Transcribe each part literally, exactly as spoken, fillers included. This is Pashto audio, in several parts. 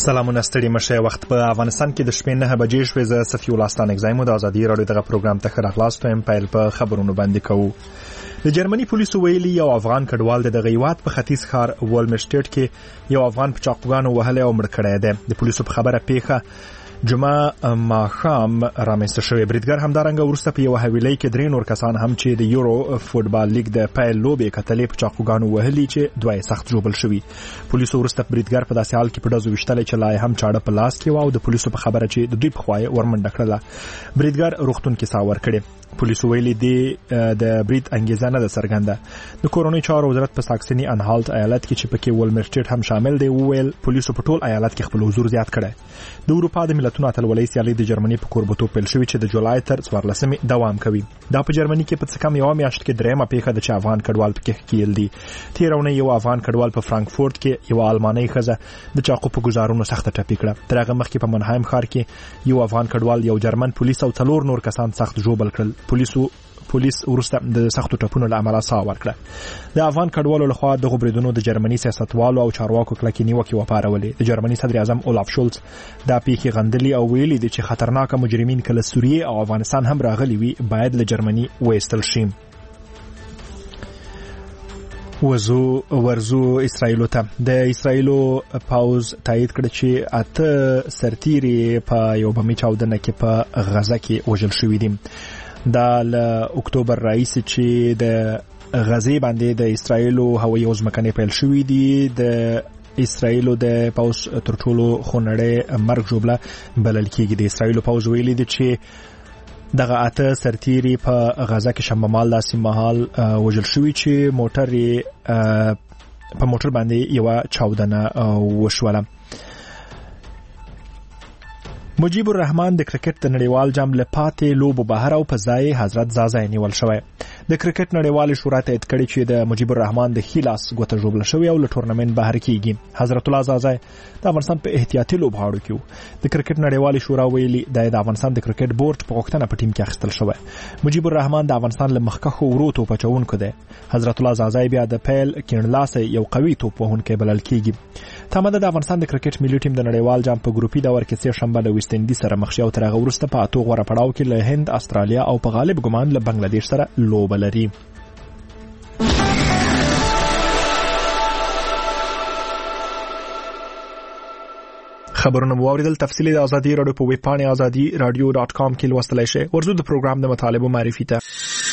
سلامونه ستړي مشه. وخت په افغانستان کې د شپې نه بجې شوې. زه صفي الله ستان اگزایم د ازادي رادیو دغه پروګرام ته ښه راغلاست یم. پیل په خبرونو باندې کوو. د جرمني پولیسو ویلي یو افغان کډوال د غیوات په ختیځ ښار ولمشټټ کې یو افغان په چاقوګانو وهلی او مړ کړی دی. د پولیسو په خبره پیښه جمعه ماښام رامنځته شوې. بریدګر همدارنګه وروسته په یو حویلۍ کې درې نور کسان هم چې د یورو فوټبال لیګ د پیل لوبې کتلې په چاقوګانو وهلي چې دوی سخت ژوبل شوي. پولیسو وروسته بریدګر په داسې حال کې په ډزو ویشتلی چې لا هم چاړه په لاس کې و او د پولیسو په خبره چې د دوی په خوا یې ورمنډه کړله. بریدګر روغتون کې ساه ورکړې. پولیسو ویلي دی د برید انګیزه نه ده څرګنده. د کورونی چارو وزارت په ساکسنی انهالت ایالت کې چې پکې ولمرټټ هم شامل دی وویل پولیسو په ټول ایالت کې خپل حضور زیات کړی. د اروپا د ملتونو اتلولۍ سیالۍ د جرمني په کوربتو پیل شوې چې د جولای تر څوارلسمې دوام کوي. دا په جرمني کې په څه کم یوه میاشت کې درېیمه پیښه ده چې افغان کډوال پکې ښکیل دي. تېره اونۍ یو افغان کډوال په فرانکفورت کې یوه المانۍ ښځه د چاقو په ګوزارونو سخته ټپي کړه. تر هغه مخکې په منهایم ښار کې یو افغان کډوال یو جرمن پولیس او څلور نور کسان سخت ژوبل کړل. پولیسو پولیس ورسته د سختو ټپونو له امله ساه ورکړه. د افغان کډوالو لخوا دغه بریدونو د جرمني سیاستوالو او چارواکو کلکې نیوکې وپارولې. د جرمني صدر اعظم اولاف شولز دا پیښې غندلي او ویلي دي چې خطرناکه مجرمین کله سوریې او افغانستان هم راغلي وي باید له جرمني وایستل شي. وزو ورزو اسرائیلو ته د اسرائیلو پاوز تایید کړ چې اته سرتیري په یو بمي چاودنه کې په غزه کې وژل شوي دي. دا له اکتوبر راهیسې چې د غزې باندې د اسرائیلو هوایي ځمکنۍ پیل شوي دي. د اسرائیلو د پاوز تر ټولو خونړۍ مرګ ژوبله بلل کېږي. د اسرائیلو پاوز ویلي دي چې دغه اته سرتیري په غزه کې شنبه مهال داسې مهال وژل شوي چې موټر په موټر باندې یوه چاودنه وشوله. مجیب الرحمن د کرکټ د نړیوال جام له پاتې لوبو بهر او په ځای حضرت زازا نیول شوی. د کرکټ نړیوال شورا تایید کړی چې د مجیب الرحمن د خلاص ګوته ژوبل شوی او له ټورنمنت بهر کیږي. حضرت الله زازا د افغانستان په احتیاطي لوبغاړو کې و. د کرکټ نړیوال شورا ویلي د افغانستان د کرکټ بورډ په غوښتنه په ټیم کې اخیستل شوی. مجیب الرحمن د افغانستان له مخکښو ورو توپ اچوونکو دی. حضرت الله زازا بیا د پیل کیڼلاسه یو قوي توپ وهونکی بلل کیږي. تماده د افغانستان د کرکټ ملي ټیم د نړیوال جام په ګروپي دور کې سه شنبه له ویسټ انډیز سره مخ شي او تر هغه وروسته په اته غوره پړاو کې له هند، استرالیا او په غالب ګمان له بنگلاديش سره لوبه لري. خبرونه مو اوریدل. تفصیلی د ازادي رادیو په ویب پاڼه ازادي رادیو ډاټ کام کې لوستلای شئ. ورزو د پروګرام د مطالبه معرفي ته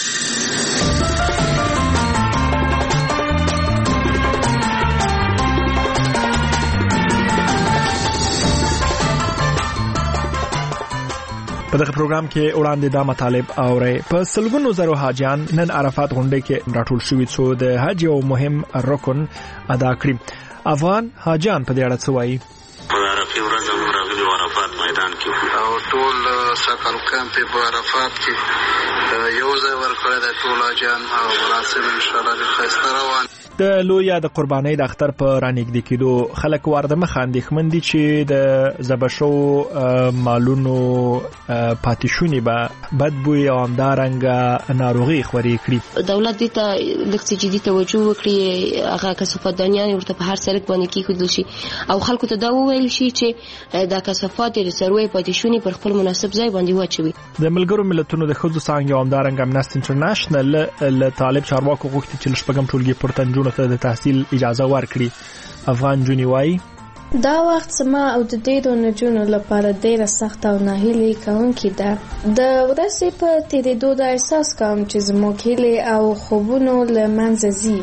په دغه پروګرام کې وړاندې دا مطالب اورئ. په سلګونو زرو حاجیان نن عرفات غونډې کې راټول شوي څو د حج یو مهم رکن ادا کړي. افغان حاجیان په دې اړه څه وایي؟ په عرفه ورځ موږ راغلي عرفات میدان کې او ټول سکل کمپ په عرفات کې یو ځای ورکړی د ټول حاجیان او مراسم ان شاء الله ښایسته روان. د لویا د قربانۍ د اختر په رانږدې کېدو خلک ورته مخ اندېښمن دي چې د ذبح شوو مالونو پاتې شونې به بد بوی او همدارنګه ناروغي خورې کړي. دولت دې ته لږ څه جدي توجه وکړي، هغه کثافاتدانیان ورته په هر سړک باندې کېښودل شي او خلکو ته دا وویل شي چې دا کثافات د څارویو پاتې شونې پر خپل مناسب ځای باندې واچوي. د ملګرو ملتونو د ښځو څانګې او همدارنګه امنسټي انټرنیشنل له طالب چارواکو غوښتي چې له شپږم ټولګي پورته نجونو ته د تحصیل اجازه ورکړي. افغان جونی وایي دا وخت سما او د ډېرو نجونو لپاره ډېره سخته او ناهیلې کوونکې ده. د ورځې په تېرېدو دا احساس کوم چې زموږ هیلې او خوبونو له منځه ځي.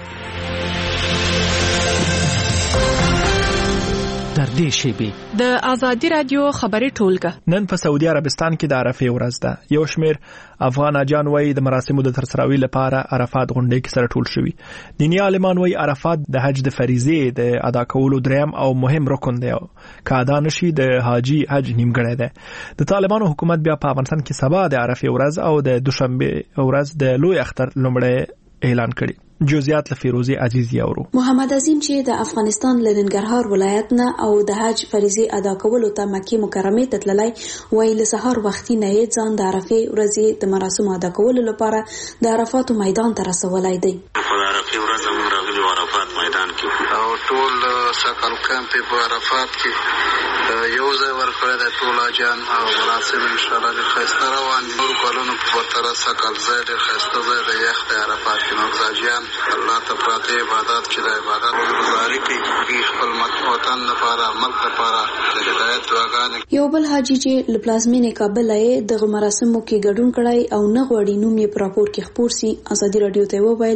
در دې شیبې د ازادي رادیو خبري ټولګه نن په سعودي عربستان کې د عرفه ورځ ده. یو شمیر افغان حاجیان وایي د مراسمو د ترسروي لپاره عرفات غونډې کې سره ټول شوي. دیني عالمان وایي عرفات د حج د فریضې د ادا کولو دریم او مهم رکن دی. که ادا نشي د حاجی حج نیمګړی دی. د طالبانو حکومت بیا په افغانستان کې سبا د عرفه ورځ او د دوشنبه ورځ د لوی اختر لومړی اعلان کړي. جزئیات له فیروزی عزیز یاورو. محمد عظیم چې د افغانستان له ننګرهار ولایت نه او د حج فریضې ادا کولو ته مکه مکرمه ته تللی وایي له سهار وختي نه یې ځان د عرفه ورځې د مراسمو ادا کولو لپاره د عرفات میدان ته رسولی دی. په عرفه ورځ موږ راغلي عرفات میدان کې او ټول سکل کمپ په عرفات کې یو ځای ورکړی دی، ټول حاجیان او مراسم انشاءالله ډېر ښایسته روان دي. نورو کلونو په پرتله سکل ځای ډېر ښایسته ځای دی، یخ دی عرفات کې. نو حاجیان الله ته پراته عبادت چې د عبادت ګزاري کوي خپل وطن لپاره، ملک لپاره د هدایت دعاګانې. یو بل حاجي چې له پلازمینې کابل یې دغه مراسمو کې ګډون کړی او نه غواړي نوم یې په راپور کې خپور سي، ازادي راډیو ته وویل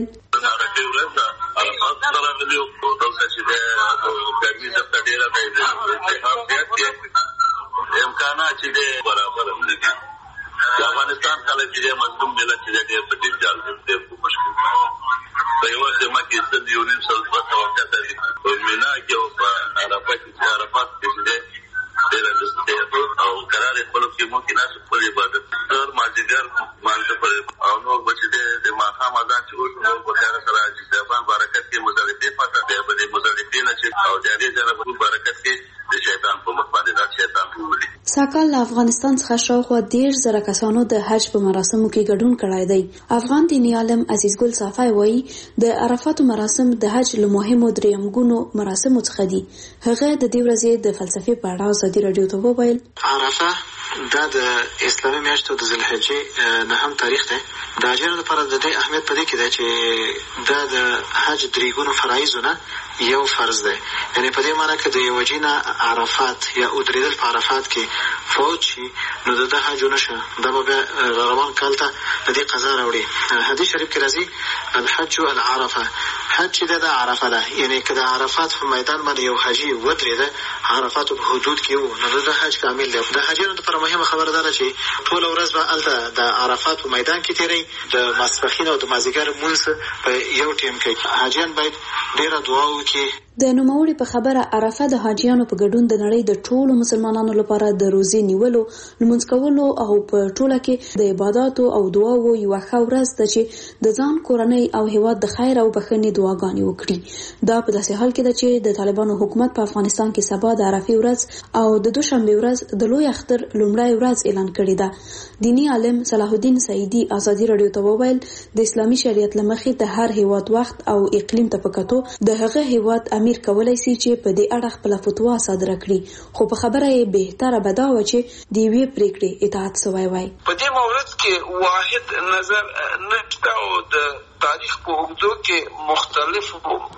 امکانات چې دی برابر هم دي. د افغانستان خلک چې دی مظلوم ملت چې دی ډېر په ډېر جال دی، په مشکل په یوه سیمه کې څه یو نیم سل دوه سوه کسه دي په مینا کې او په عرفات کې عرفات کې چې دی ډېره او قرار خپلو خیمو کې ناست خپل عبادت سر مازدیګر مانځه پر او نور به چې دی د ماښام اذان چې وشو نور په خیره سره حاجي صاحبان برکت کې مزدلفې پاته دی، به د مزدلفې نه چې او د هغې ځای نه به برکت کې د شیطان په مخ باندې دا شیطان وولي. ساکال له افغانستان څخه شاوخوا دېرش زره کسانو د حج په مراسمو کې ګډون کړی دی. افغان دیني عالم عزیز ګل صافی وایي د عرفاتو مراسم د حج له مهمو درېیمګونو مراسمو څخه دي. هغه د دې ورځې د فلسفې په اړه ازادي راډیو ته وویل عرفه دا د اسلامي میاشتو د ذوالحجې نهم تاریخ دی. د حاجیانو لپاره د دې اهمیت په دې کې دی چې دا د حج درېګونو فرایضو نه یو فرض دی. یعنې په دې معنی کې د یو حاجي نه عرفات یا ودرېدل په عرفات کې فوت شي نو د ده حج ونه شه، دا به بیا روان کال ته د دې قضا راوړي. حدیث شریف کې راځي الحج العرفه، حج چې دی دا عرفه ده. یعنې که د عرفات په میدان باندې یو حاجي ودرېده عرفاتو په حدود کې وو نو د ده حج کامل دی. د حاجیانو لپاره مهمه خبره دا ده چې ټوله ورځ به هلته د عرفات په میدان کې تېروي، د ماسپښین او د مازدیګر لمونځ په یو ټیم کوي. حاجیان باید ډېره دعا وکړي. د نوموړي په خبره عرفه د حاجیانو په ګډون د نړۍ د ټولو مسلمانانو لپاره د روزې نیولو، لمونځ کولو او په ټوله کې د عباداتو او دعاوو یوه ښه ورځ ده چې د ځان، کورنۍ او هیواد د خیر او بښنې دعاګانې وکړي. دا په داسې حال کې ده چې د طالبانو حکومت په افغانستان کې سبا د عرفې ورځ او د دوشنبې ورځ د لوی اختر لومړۍ ورځ اعلان کړې ده. دیني عالم صلاح الدین سعیدي ازادي راډیو ته وویل د اسلامي شریعت له مخې د هر هیواد وخت او اقلیم ته په کتو د هغه هیواد امیر کولای شي چې په دې اړه خپل فتوا صادره کړي، خو په خبره یې بهتره به دا و چې د یوې پریکړې اطاعت سوی وای. په دې مورد کې واحد نظر نشته او د تاریخ په اوږدو کې مختلف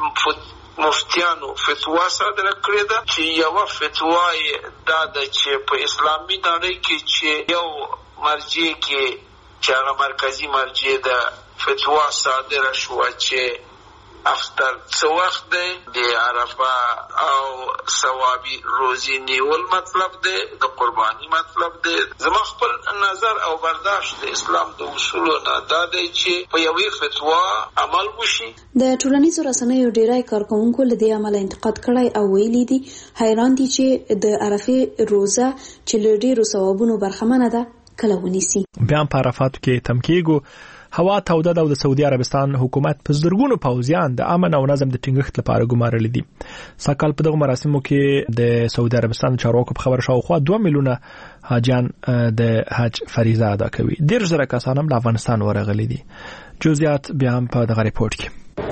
مفتیانو فتوا صادره کړې ده چې یوه فتوا یې دا ده چې په اسلامي نړۍ کې چې یو مرجع کې چې هغه مرکزي مرجع ده فتوا صادره شوه چې افتر څه وخت دی د عرفه او ثوابي روزي نیول مطلب دی، د قرباني مطلب دی. زما خپل نظر او برداشت د اسلام د اصولو نه دا دی چې په یوې فتوا عمل وشي. د ټولنیزو رسنیو ډیری کارکوونکو له دې عمله انتقاد کړی او ویلي دي حیران دي چې د عرفې روزه چې له ډیرو ثوابونو برخمنه ده کله ونیسي. بیا په عرفاتو کې تم کېږو. هوا توده ده او د سعودي عربستان حکومت په زرګونو پوځیان د امن او نظم د ټینګښت لپاره ګمارلي دي. ساکال په دغه مراسمو کې د سعودي عربستان چارواکو په خبر شاوخوا دوه میلیونه حاجیان د حج فریضه ادا کوي. ډېر زره کسان هم له افغانستان ورغلي دي. جزئیات بیا هم په دغه ریپورت کې.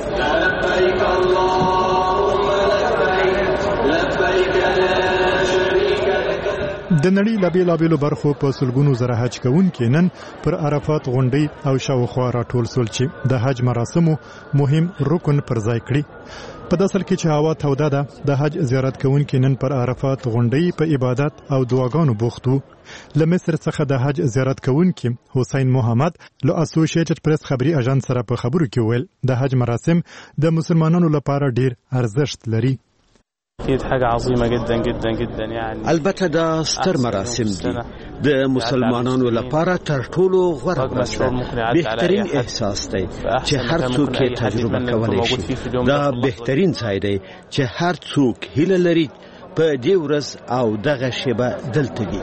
د نړۍ له بېلابېلو برخو په سلګونو زره حج کوونکي نن پر عرفات غونډۍ او شاوخوا راټول سول چې د حج مراسمو مهم رکن پر ځای کړي. په داسې حال کې چې هوا توده ده د حج زیارت کوونکي نن پر عرفات غونډۍ په عبادت او دعاګانو بوخت وو. له مصر څخه د حج زیارت کوونکي حسین محمد له اسوسییټډ پریس خبري اژانس سره په خبرو کې ویل د حج مراسم د مسلمانانو لپاره ډیر ارزښت لري. اكيد حاجه عظيمه جدا جدا جدا يعني البته دا ستر مراسم دي د مسلمانانو لپاره تر ټولو غوره بهترین احساس دی چې هر څوک یې تجربه کولی شي. دا بهترین ځای دی چې هر څوک هیله لري په دې ورځ او دغه شیبه دلته دی.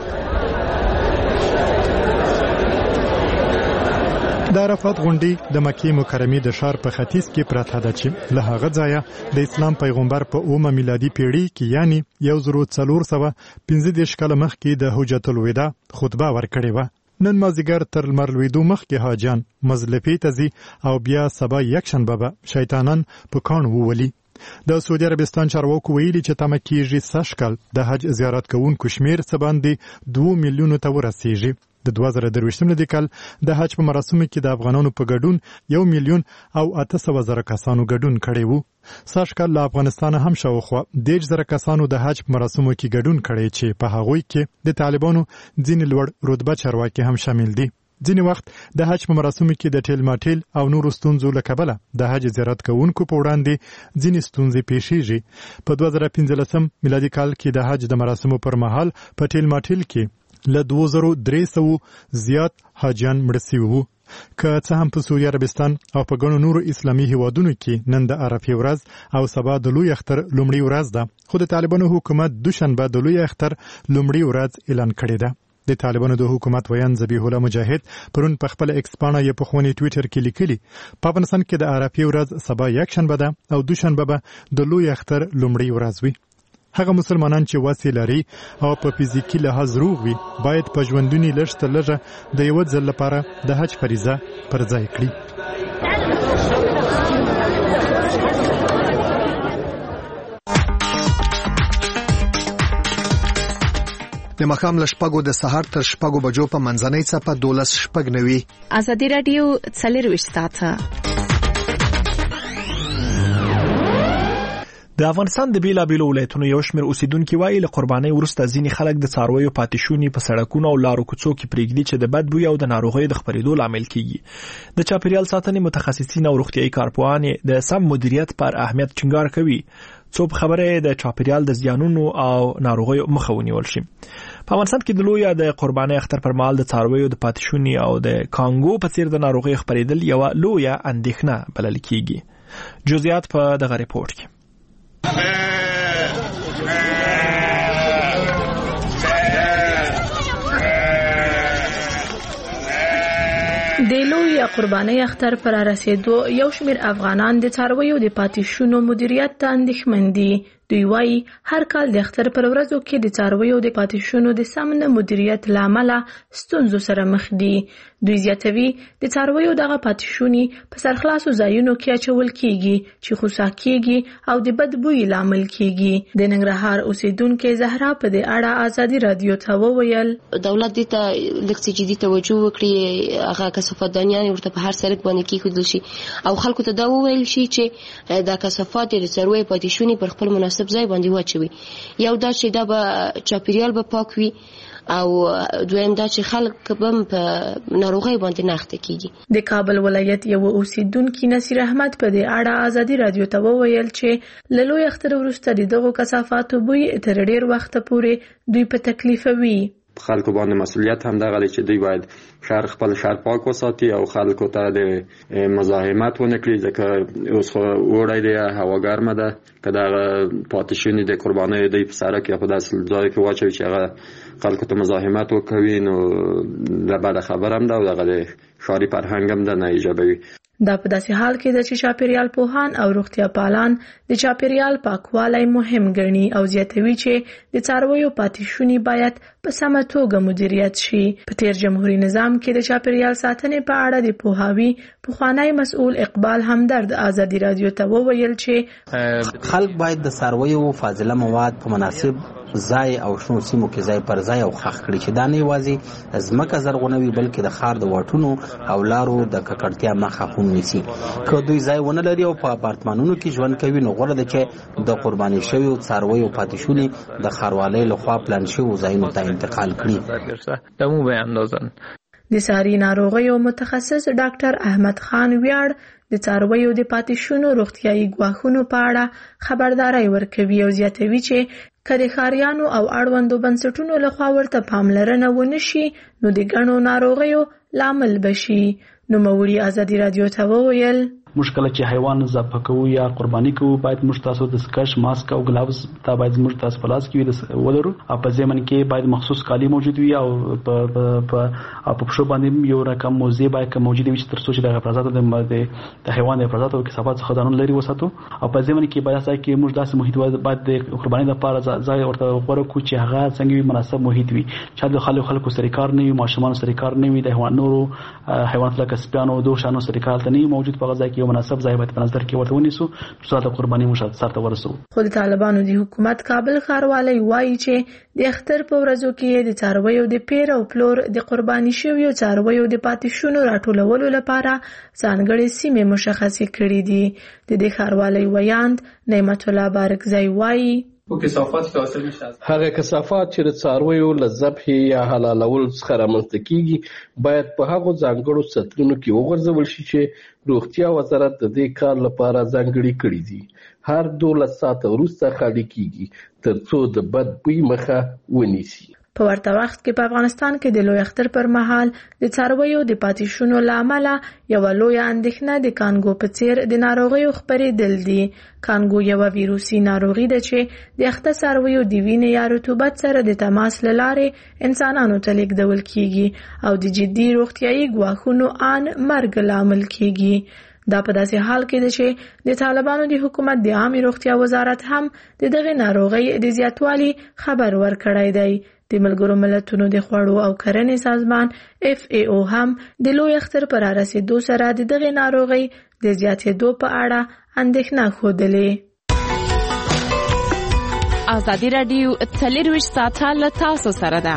د عرفات غونډۍ د مکې مکرمې د ښار په ختیځ کې پراته ده چې له هغه ځایه د اسلام پیغمبر په اومه میلادي پیړۍ کې یعنی یو زر څلور سوه پنځه دېرش کاله مخکې د حجة الوداع خطبه ورکړې وه. نن مازدیګر تر لمر لوېدو مخکې حاجیان مزدلفې ته ځي او بیا سبا یکشنبه به شیطانان په کاڼو وولي. د سعودي عربستان چارواکو ویلي چې تمه کېږي سږ کال د حج زیارت کوونکو شمیر څه باندې دوه میلیونو ته ورسیږي. د دوه زره درویشتم لدې کال د حج په مراسمو کې د افغانانو په ګډون یو میلیون او اته سوه زره کسانو ګډون کړی وو. سږ کال له افغانستانه هم شاوخوا دېرش زره کسانو د حج په مراسمو کې ګډون کړی چې په هغوی کې د طالبانو ځینې لوړ رتبه چارواکي هم شامل دي. ځینې وخت د حج په مراسمو کې د ټیل ماټیل او نورو ستونزو له کبله د حج زیارت کوونکو په وړاندې ځینې ستونزې پیښیږي. په دوه زره پنځلسم میلادي کال کې د حج د مراسمو پر مهال په ټیل ماټیل کې له دوه زره درې سوه زیات حاجیان مړه شوي وو. که څه هم په سعودي عربستان او په ګڼو نورو اسلامي هیوادونو کې نن د عرفې ورځ او سبا د لوی اختر لومړۍ ورځ ده، خو د طالبانو حکومت دوشنبه د لوی اختر لومړۍ ورځ اعلان کړې ده. د طالبانو د حکومت ویان ذبیح الله مجاهد پرون په خپل ایکس پاڼه یې په خوني ټویټر کې لیکلي په افغانستان کې د عرفې ورځ سبا یک شنبه ده او دوشنبه به د لوی اختر لومړۍ ورځ وي. هغه مسلمانان چې وسې لري او په فزیکي لحاظ روغ وي باید په ژوندوني لږ تر لږه د یو ځل لپاره د حج فریضه پر ځای کړي. د ماښام له شپږو د سهار تر شپږو بجو په منځنۍ څپه دولس شپږ نوي. ازادي راډیو څلرویشت ساعته. د افغانستان د بیلابیلو ولایتونو یو شمېر اوسیدونکي وایي له قربانۍ وروسته ځینې خلک د څارویو پاتې شوني په سړکونو او لارو کوڅو کې پرېږدي چې د بد بوی او د ناروغیو د خپرېدو لامل کیږي. د چاپیریال ساتنې متخصصین او روغتیايي کارپوهان د سم مدیریت پر اهمیت ټینګار کوي څو په خبره د چاپیریال د زیانونو او ناروغیو مخه ونیول شي. په افغانستان کې د لوی د قربانۍ اختر پر مهال د څارویو د پاتې شوني او د کانګو په څیر د ناروغیو خپرېدل یو لوی اندېښنه بلل کیږي. جزئیات په دغه ریپورت کې. د لوی قربانۍ اختر پر رسیدو یو شمېر افغانان د څارویو د پاتې شونو مدیریت ته اندېښمن دي. دوی وایي هر کال د اختر پر ورځو کې د څارویو د پاتې شونو د سم نه مدیریت له امله ستونزو سره مخ دي. دوی زیاتوي د څارویو دغه پاتې شوني په سرخلاصو ځایونو کې اچول کیږي چې خوسا کیږي او د بد بوی لامل کیږي. د ننګرهار اوسیدونکو زهرا په دې اړه ازادي رادیو ته وویل دولت دې ته لکه جدي توجه وکړي، هغه کثافاتدانیان ورته په هر سړک باندې کېښودل شي او خلکو ته دا وویل شي چې دا کثافات د څارویو پاتې شوني پر خپل مناسب ځای باندې واچوي. یو دا چې دا به چاپیریال به پاک وي او دویم دا چې خلک به په ناروغۍ باندې نه اخته کیږي. د کابل ولایت یو اوسیدونکي نصیر احمد په دې اړه ازادي رادیو ته وویل چې له لوی اختر وروسته دغه کثافاتو بوی تر ډیر وخت پورې دوی په تکلیف وي. خلکو باندې مسؤلیت هم دغه چې دوی باید شهر خپل شهر پاک وساتي او خلکو ته د مزاحمت ونه کړي، ځکه اوس وړای دی هوا ګرمه ده که دغه پاتې شوني د قربانۍ دوی په سړک یا په داسې ځای کې واچوي چې هغه خلکو ته مزاحمت وکوي نو دا بده خبره هم ده او دغه د ښاري فرهنګ هم ده نه ایجابوي. دا په داسې حال کې ده چې چاپیریال پوهان او روغتیا پالان د چاپیریال پاکوالی مهم ګڼي او زیاتوي چې د څارویو پاتې شوني باید په سمه توګه مدیریت شي. په تیر جمهوریت نظام کې د چاپیریال ساتنې په اړه د پوهاوي پخوانی مسؤل اقبال همدرد ازادي رادیو ته وویل چې خلک باید د څارویو فاضله مواد په مناسب ځای او شنو سیمو کې ځای پر ځای او خښ کړي چې دا نه یوازې ځمکه زرغونوي بلکې د ښار د واټونو او لارو د ککړتیا مخه هم نیسي. که دوی ځای ونه لري او په اپارتمانونو کې ژوند کوي نو غوره ده چې د قرباني شویو څارویو پاتې شوني د ښاروالۍ لخوا پلان شویو ځایونو ته انتقال کړي. د ساري ناروغیو متخصص ډاکټر احمد خان ویاړ د څارویو د پاتې شونو روغتیايي ګواښونو په اړه خبرداري ورکوي او زیاتوي چې که د ښاریانو او اړوندو بنسټونو لخوا ورته پاملرنه ونه شي نو د ګڼو ناروغیو لامل بشي. نوموړي ازادي رادیو ته وویل موږ کله چې حیوان ذبح کوو یا قرباني کوو باید موږ تاسو د سکش ماسک او ګلاوز دا باید موږ تاسو په لاس کې ولرو او په ځمن کې باید مخصوص کالی موجود وي او په په په پښو باندې یو رقم موزه باید موجود وي تر څو چې د غفرازات د د حیوان د غفرازات او کثافات څخه ځانون لري وساتو او په ځمن کې باید ځکه کې موږ داسې محیط باید د قرباني لپاره ځای ورته غوړو کو چې هغه څنګه مناسب محیط وي چې د خلکو خلکو سره کار نه وي، ماشومان سره کار نه وي، د حیواناتو حیوانات لکه سپیانو دوه شانو سره کار ته نه موجود په ځای کې یو مناسب ځای باید په نظر کې ورته ونیسو چې د قرباني مو سره ورسو. خو د طالبانو د حکومت کابل ښاروالۍ وایي چې د اختر په ورځو کې د څارویو د پیر او پلور د قرباني شویو څارویو د پاتې شونو راټولولو لپاره ځانګړې سیمې مشخصې کړې دي. د دې ښاروالۍ ویاند نعمت الله بارکزی وایي او کثافات چې حاصل نشي هغه کثافات چې د څارویو له ذبح یا حلالول څخه رامنځته کیږي باید په هغو ځانګړو سطرونو کې وغورځول شي چې روغتیا وزارت د دې کار لپاره ځانګړي کړي دي. هر دولس ساعته وروسته خالي کیږي ترڅو د بد بوی مخه ونیسي. په ورته وخت کې په افغانستان کې د لوی اختر پر مهال د څارویو د پاتې شونو له امله یوه لویه اندېښنه د کانګو په څېر د ناروغیو خپرېدل دي. کانګو یوه ویروسي ناروغي ده چې د اخته څارویو د وینې یا رطوبت سره د تماس له لارې انسانانو ته لیږدول کیږي او د جدي روغتیایي ګواښونو ان مرګ لامل کیږي. دا په داسې حال کې ده چې د طالبانو د حکومت د عامې روغتیا وزارت هم د دغې ناروغۍ د زیاتوالي خبر ورکړی دی. د ملګرو ملتونو د خوړو او کرنې سازمان اف ای او هم د لوی اختر پر رسیدو سره د دغې ناروغۍ د زیاتېدو په اړه اندېښنه ښودلې. ازادي راډیو څلرویشت ساعته له تاسو سره ده.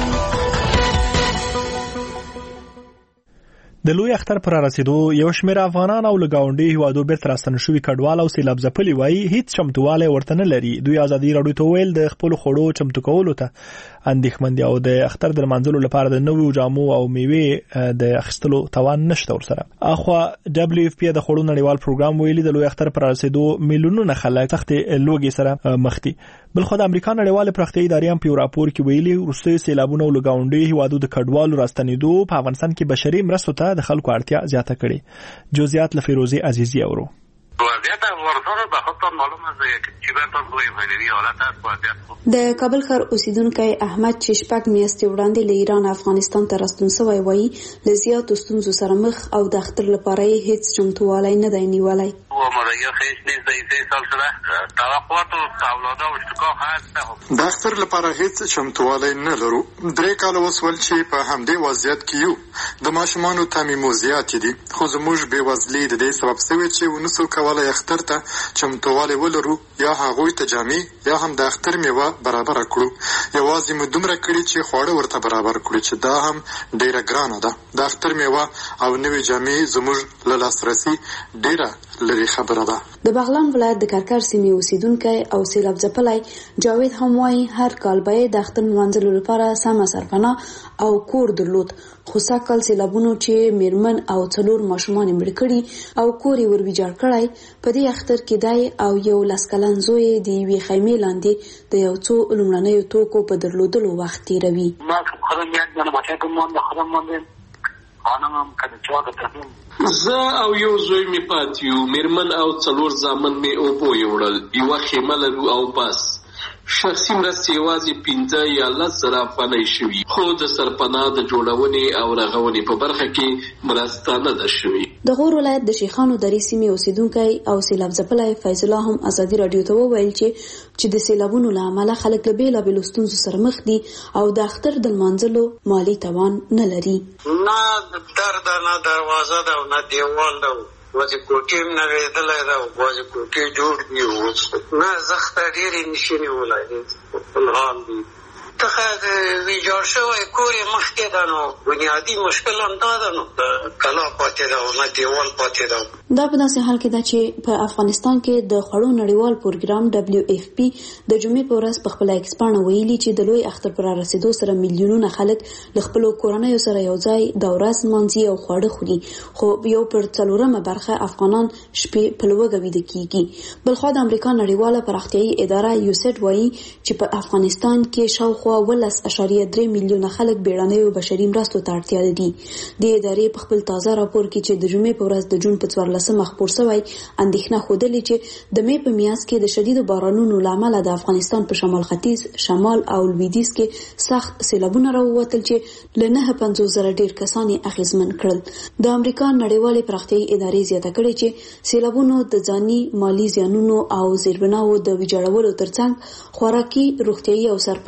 د لوی اختر پر رسیدو یو شمېر افغانان او لګاونډي هیوادو بیرته راستنه شوي کډوال او سیلاب ځپلي وایي هیڅ چمتووالی ورته نه لري. دوی ازادي راډیو ته ویل د خپلو خوړو چمتو کولو ته اندېښمن دي او د اختر د لمانځلو لپاره د نویو جامو او میوې د اخیستلو توان نشته ورسره. اخوا دبلیو اف پی د خوړو نړیوال پروګرام ویلي د لوی اختر پر رسیدو میلیونونه خلک سختې لوږې سره مخ دي. بلخو د امریکا نړیوال پراختیایي ادارې هم په یو راپور کې ویلي وروستیو سیلابونو او لګاونډي هیوادو د کډوالو راستنېدو په افغانستان کې بشري مرستو ته د خلکو اړتیا زیاته کړې. جزئیات له فیروزي عزیزی اورو. وضعیت افغانستان به خودتان معلوم است که چی برتان روی فنی حالت است. وضعیت د کابل ښار اوسیدونکی احمد چې شپږ میاشتې وړاندې له ایران افغانستان ته راستون شوی وایي له زیاتو ستونزو سره مخ او د اختر لپاره یې هیڅ چمتووالی نه دی نیولی. مدیر خیش نیست دیگه سال شده توقعات و تولاد و اشتکاک هست. د اختر لپاره هیڅ چمتووالی نه لرو. درې کاله وسول چې په همدې وضعیت کې یو. د ماشومانو تمیمو زیاتې دي خو زموږ بېوزلي د دې سبب شوې چې ونسو کولی اختر ته چمتووالی ولرو یا هغوی ته جامې یا هم د اختر میوه برابره کړو. یوازې مو دومره کړي چې خواړه ورته برابر کړو چې دا هم ډیره ګرانه ده. د اختر میوه او نوې جامې زموږ له لاسرسي ډیره لري خبره ده. د بغلان ولایت د کرکر سیمې اوسیدونکی او سیلاب ځپلی جاوید هم وایي هر کال به یې د اختر لمانځلو لپاره سمه سرپناه او کور درلود خو سږکال سیلابونو چې میرمن او څلور ماشومان یې مړه کړي او کور یې ور ویجاړ کړی په دې اختر کې دی او یو لس کلن زوی یې د یوې خیمې لاندې د یو څو لومړنیو توکو په درلودلو وخت تېروي. ما خودم یک دانه بچه که مانده خودم مانده خانم هم که د چا د تحریم زه او یو زوی می پاتې یو میرمن او څلور زامن می اوبو یوړل یوه خیمه لرو او بس. شخصي مرستې یوازې پنځه یا لس زره افغانۍ شوي خو د سرپناه د جوړونې او رغونې په برخه کې مرسته نه ده شوې. د غور ولایت د شیخانو درې سیمې اوسیدونکی او سیلاب ځپلی فیض الله هم ازادي راډیو ته وویل چې چې د سیلابونو له امله خلک له بېلابېلو ستونزو سره مخ دي او د اختر د لمانځلو مالي توان نه لري. نه در ده نه دروازه ده او نه دیوال ده وځي کوټې هم نړېدلی ده او وځي کوټې جوړ دي اوس نه زخته ډېرې نشي نیولی فلحال دي څخه د ویجاړ شوی کور یې مخکې ده نو بنیادي مشکل هم دا ده نو کلا پاتې ده او نه دیوال پاتې ده. دا په داسې حال کې ده چې په افغانستان کې د خوړو نړیوال پروګرام دبلیو اف پی د جمعې په ورځ په خپله اکسپاڼه ویلي چې د لوی اختر پر رارسېدو سره میلیونونه خلک له خپلو کورنیو سره یو ځای د ورځ لمانځي او خواړه خوري خو یو پر څلورمه برخه افغانان شپې په لوږه ویده کیږي. بلخوا د امریکا نړیواله پراختیایي اداره یوسیډ وایي چې په افغانستان کې شاوخوا ولس اشاریه درې میلیونه خلک بیړنیو بشري مرستو ته اړتیا لري. د ادارې په خپل تازه راپور کې چې د جمعې په ورځ د جون په څوارلسمه خپور شوی اندېښنه ښودلې چې د مې په میاشت کې د شدیدو بارانونو له امله د افغانستان په شمال ختیځ شمال او لویدیځ کې سخت سیلابونه راووتل چې له نهه پنځوس زره ډېر کسان یې اغېزمن کړل. د امریکا نړیوالې پراختیایي ادارې زیاته کړې چې سیلابونو د ځاني مالي زیانونو او زیربناو د ویجاړولو ترڅنګ خوراکي روغتیایي او سرپناه مرستو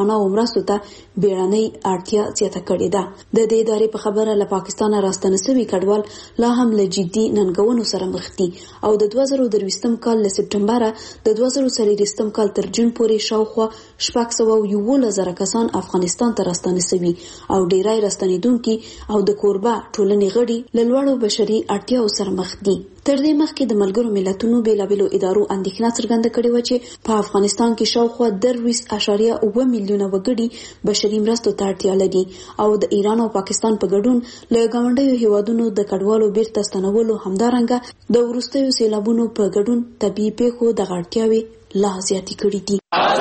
مرستو ته بیړنۍ اړتیا زیاته کړې ده. د دې ادارې په خبره له پاکستان راستنه شوي کډوال لا هم له جدي ننګونو سره مخ دي او د دوه زره درویشتم کال له سپټمبره د دوه زره څلوېښتم کال تر جون پورې شاوخوا شپږ سوه یوولس زره کسان افغانستان ته راستنه شوي او ډیری راستنېدونکي او د کوربه ټولنې غړي له لوړو بشري اړتیاو سره مخ دي. تر دې مخکې د ملګرو ملتونو بیلابیلو ادارو اندېښنه څرګنده کړې وه چې په افغانستان کې شاوخوا درویشت اعشاریه اووه میلیونه وګړي بشري مرستو ته اړتیا لري او د ایران او پاکستان په ګډون له ګاونډیو هیوادونو د کډوالو بیرته ستنولو همدارنګه د وروستیو سیلابونو په ګډون طبیعي پیښو دغه اړتیاوې لا زیاتې کړې دي.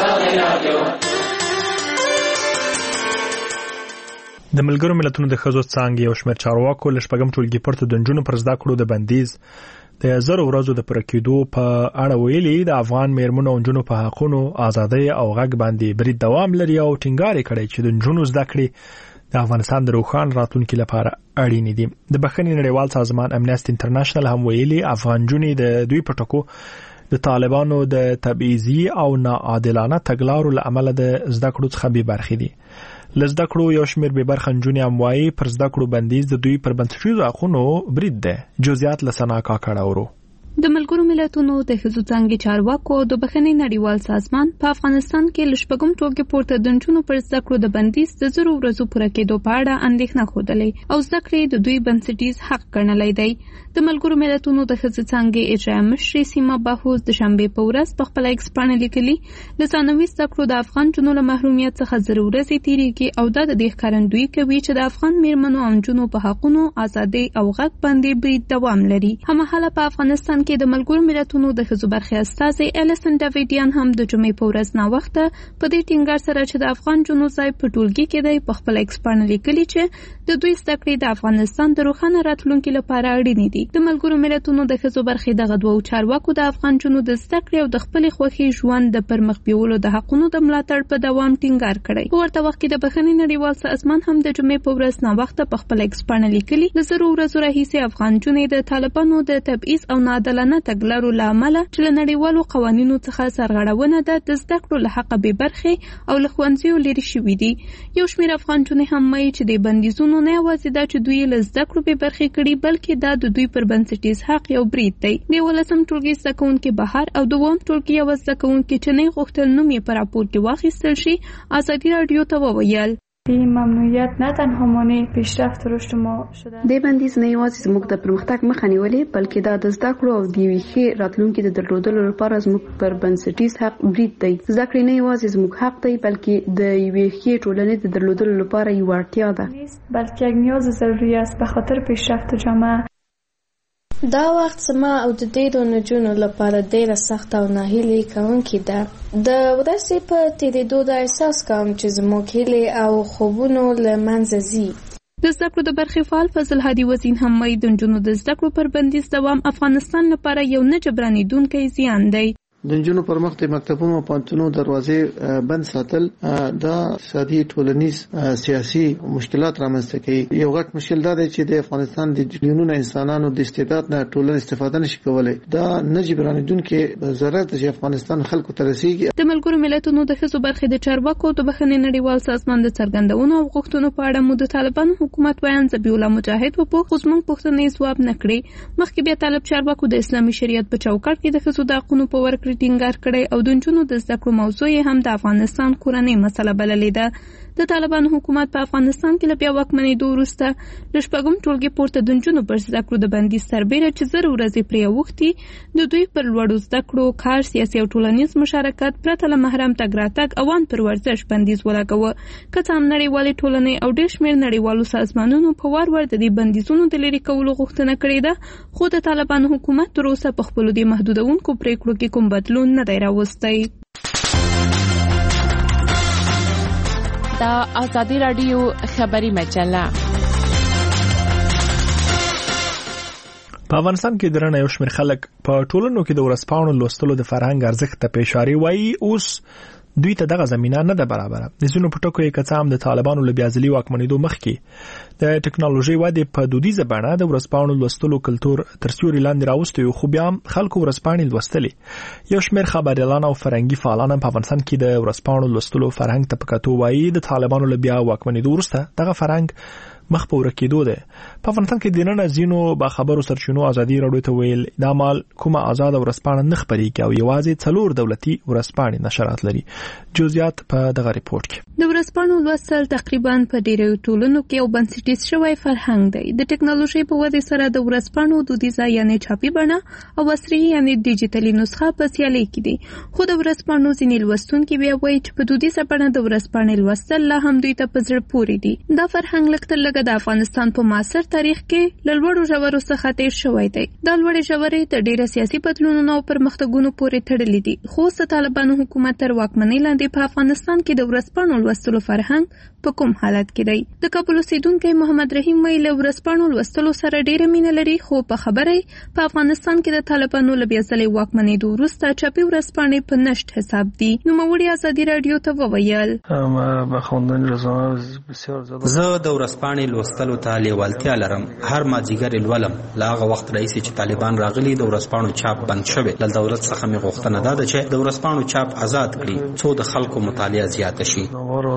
د ملګرو ملتونو د ښځو څانګې یو شمېر چارواکو له شپږم ټولګي پورته د نجونو پر زده کړو د بندیز د زرو ورځو د پوره کېدو په اړه ویلي د افغان مېرمنو او نجونو په حقونو، ازادۍ او غږ باندې برید دوام لري او ټینګار یې کړی چې د نجونو زده کړې د افغانستان د روښانه راتلونکي لپاره اړین دي. د بخښنې نړیوال سازمان امنیستي انټرنیشنل هم ویلي افغان نجونې د دوی په ټکو د طالبانو د تبعیضي او ناعادلانه تګلارو له امله د زده کړو څخه بې برخې دي. لزده کړو یو شمېر به برخه نجونې هم وایي پر زده کړو بندیز د دوی پر بنسټیزو حقونو برید دی. جزئیات له ثنا کاکړه اورو. د ملګرو ملتونو د ښځو څانګې چارواکو د بخښنې نړیوال سازمان په افغانستان کې له شپږم ټولګي پورته د نجونو پر زده کړو د بندیز د زرو ورځو پوره کېدو په اړه اندېښنه ښودلې او زده کړې د دوی بنسټیز حق ګڼلی دی. د ملګرو ملتونو د ښځو څانګې اجرایه مشرې سیما باهوز د شنبې په ورځ په خپله ایکس پاڼه لیکلي د ثانوي زده کړو د افغان نجونو له محرومیت څخه زر ورځې تېرېږي او دا د دې ښکارندویي کوي چې د افغان مېرمنو او نجونو په حقونو، ازادۍ او غږ باندې برید دوام لري. هممهاله په افغانستان کې د ملګرو ملتونو د ښځو برخې استازی الیسن ډیویډیان هم د جمعې په ورځ ناوخته په دې ټینګار سره چې د افغان نجونو ځای په ټولګي کې دی په خپله ایکس پاڼه لیکلي چې د دوی زده کړې د افغانستان د روښانه راتلونکي لپاره اړینې دي. د ملګرو ملتونو د ښځو برخې دغه دوو چارواکو د افغان نجونو د زده کړې او د خپلې خوښې ژوند د پرمخ بیولو د حقونو د ملاتړ په دوام ټینګار کړی. په ورته وخت کې د بخښنې نړیوال سازمان هم د جمعې په ورځ ناوخته په خپله ایکس پاڼه لیکلي له زرو ورځو راهیسې افغان نجونې د طالبانو د تبعیض او ناعادلانه تګلارو له امله چې له نړیوالو قوانینو څخه سرغړونه ده د زده کړو له حقه بې برخې او له ښوونځیو لرې شوي دي. یو شمېر افغان نجونې هم وایي چې د بندیزونو نه یوازې دا چې دوی له زده کړو بې برخې کړي بلکې دا د دوی پر بنسټیز حق یو برید دی. د یولسم ټولګي زده کوونکي بهر او دوم ټولګي یوه زده کوونکي چې نه یې غوښتل نوم یې په راپور کې واخیستل شي ازادي راډیو ته وویل این ممنوعیت نه تنها مانع پیشرفت رشد ما شده. د بندیز نه یوازې زموږ د پرمختګ مخه نیولې بلکې دا د زده کړو او د یوې ښې راتلونکي د درلودلو لپاره زموږ پر بنسټیز حق برید دی. زده کړې نه یوازې زموږ حق دی بلکې د یوې ښې ټولنې د درلودلو لپاره یوه اړتیا ده بلکې یک نیاز ضروري است به خاطر پیشرفت جامعه. دا وخت زما او د ډېرو نجونو لپاره ډېره سخته او ناهیلې کوونکې ده. د ورځې په تېرېدو دا احساس کوم چې زموږ هیلې او خوبونو له منځه ځي. د زده کړو د برخې فعال فضل هادي وزین هم وایي د نجونو د زده کړو پر بندیز دوام افغانستان لپاره یو نه جبرانېدونکی زیان دی. د نجونو پر مخ د مکتبونو او پوهنتونونو دروازې بند ساتل دا اقتصادي، ټولنیز، سیاسي مشکلات رامنځته کوي. یو غټ مشکل دا دی چې د افغانستان د میلیونونو انسانانو د استعداد نه ټولنه استفاده نشي کولای. دا نه جبرانېدونکي ضرر چې افغانستان خلکو ته رسیږي. د ملګرو ملتونو د ښځو برخې د چارواکو د بخښنې نړیوال سازمان د څرګندونو او غوښتنو په اړه مو د طالبانو حکومت ویان ذبیح الله مجاهد وپوښ خو زموږ پوښتنې ځواب نه کړې. مخکې بیا طالب چارواکو د اسلامي شریعت په چوکاټ کې د ښځو د حقونو په ورکړې ټینګار کړی او د نجونو د زده کړو موضوع یې هم د افغانستان کورنۍ مسله بللې ده. د طالبانو حکومت په افغانستان کې له بیا واکمنېدو وروسته له شپږم ټولګي پورته د نجونو پر زده کړو د بندیز سربیره چې زر ورځې پرې اوښتي د دوی پر لوړو زده کړو، کار، سیاسي او ټولنیز مشارکت پرته له محرم تګ راتګ او ان پر ورزش بندیز ولګاوه. که څه هم نړیوالې ټولنې او ډېر شمېر نړیوالو سازمانونو په وار وار د دې بندیزونو د لرې کولو غوښتنه کړې ده خو د طالبانو حکومت تر اوسه په خپلو دې محدودونکو پرېکړو کې کوم بدلون نه دی راوستی. دا ازادي راډیو خبري مجله. په افغانستان کې درنه یو شمېر خلک په ټولنو کې د ورځپاڼو لوستلو د فرهنګ ارزښت ته اشاره وایي. اوس دوی ته دغه زمينه نه ده برابره. د ځینو په ټکو یې کڅام د طالبانو له بیازلي واکمنېدو مخکې د ټکنالوژي ودې په دودیزه بڼه د ورځپاڼو لوستلو کلتور تر سیوري لاندې راوستي، خو بیا خلکو ورځپاڼې لوستلې. یو شمېر خبریالان او فرهنګي فعالان په افغانستان کې د ورځپاڼو لوستلو فرهنګ ته په کتو وایي د طالبانو له بیا واکمنېدو وروسته دغه فرهنګ مخ په ورکېدو ده. په افغانستان کې د نن ځینو با خبرو سرچینو ازادي راډیو ته ویل دا مال کومه آزاد ورځپاڼه نه خبرېږي او یوازې څلور دولتي ورځپاڼې نشرات لري. جزئیات په دغه ریپورت کې. د ورځپاڼو لوستل تقریبا په ډیرو ټولنو کې یو بنسټیز شوی فرهنګ دی. د ټکنالوژي په ودې سره د ورځپاڼو دودیزه یعنی چاپي بڼه او عصري یعنی ډیجیټلي نسخه په سیالي کې دي. خو د ورځپاڼو ځینې لوستونکي بیا وایي چې په دودیزه بڼه د ورځپاڼې لوستل لا هم دوی ته په زړه پورې دي. دا فرهنګ لکه لکه د افغانستان په معاصر تاریخ کې لوړو ژورو څخه تیر شوی دی. دا لوړې ژورې د ډیره سیاسي بدلونونو او پرمختګونو پورې تړلې دي. خو د طالبانو حکومت تر واکمنۍ لاندې په افغانستان کې د ورځپاڼو لوستلو فرهنګ په کوم حالت کې دی؟ د کابل اوسیدونکی محمد رحیم ویل ورځپاڼو لوستلو سره ډیره مینه لري، خو په خبره په افغانستان کې د طالبانو له بیا ځلې واکمنېدو وروسته چاپي ورځپاڼې په نشت حساب دي. نوموړي ازادي راډیو ته وویل زه د ورځپاڼې لوستلو ته لیوالتیا لرم. هر مازیګر لولم. له هغه وخت راهیسې چې طالبان راغلي د ورځپاڼو چاپ بند شوی. له دولت څخه مې غوښتنه ده چې د ورځپاڼو چاپ آزاد کړي څو د خلکو مطالعه زیاته شي.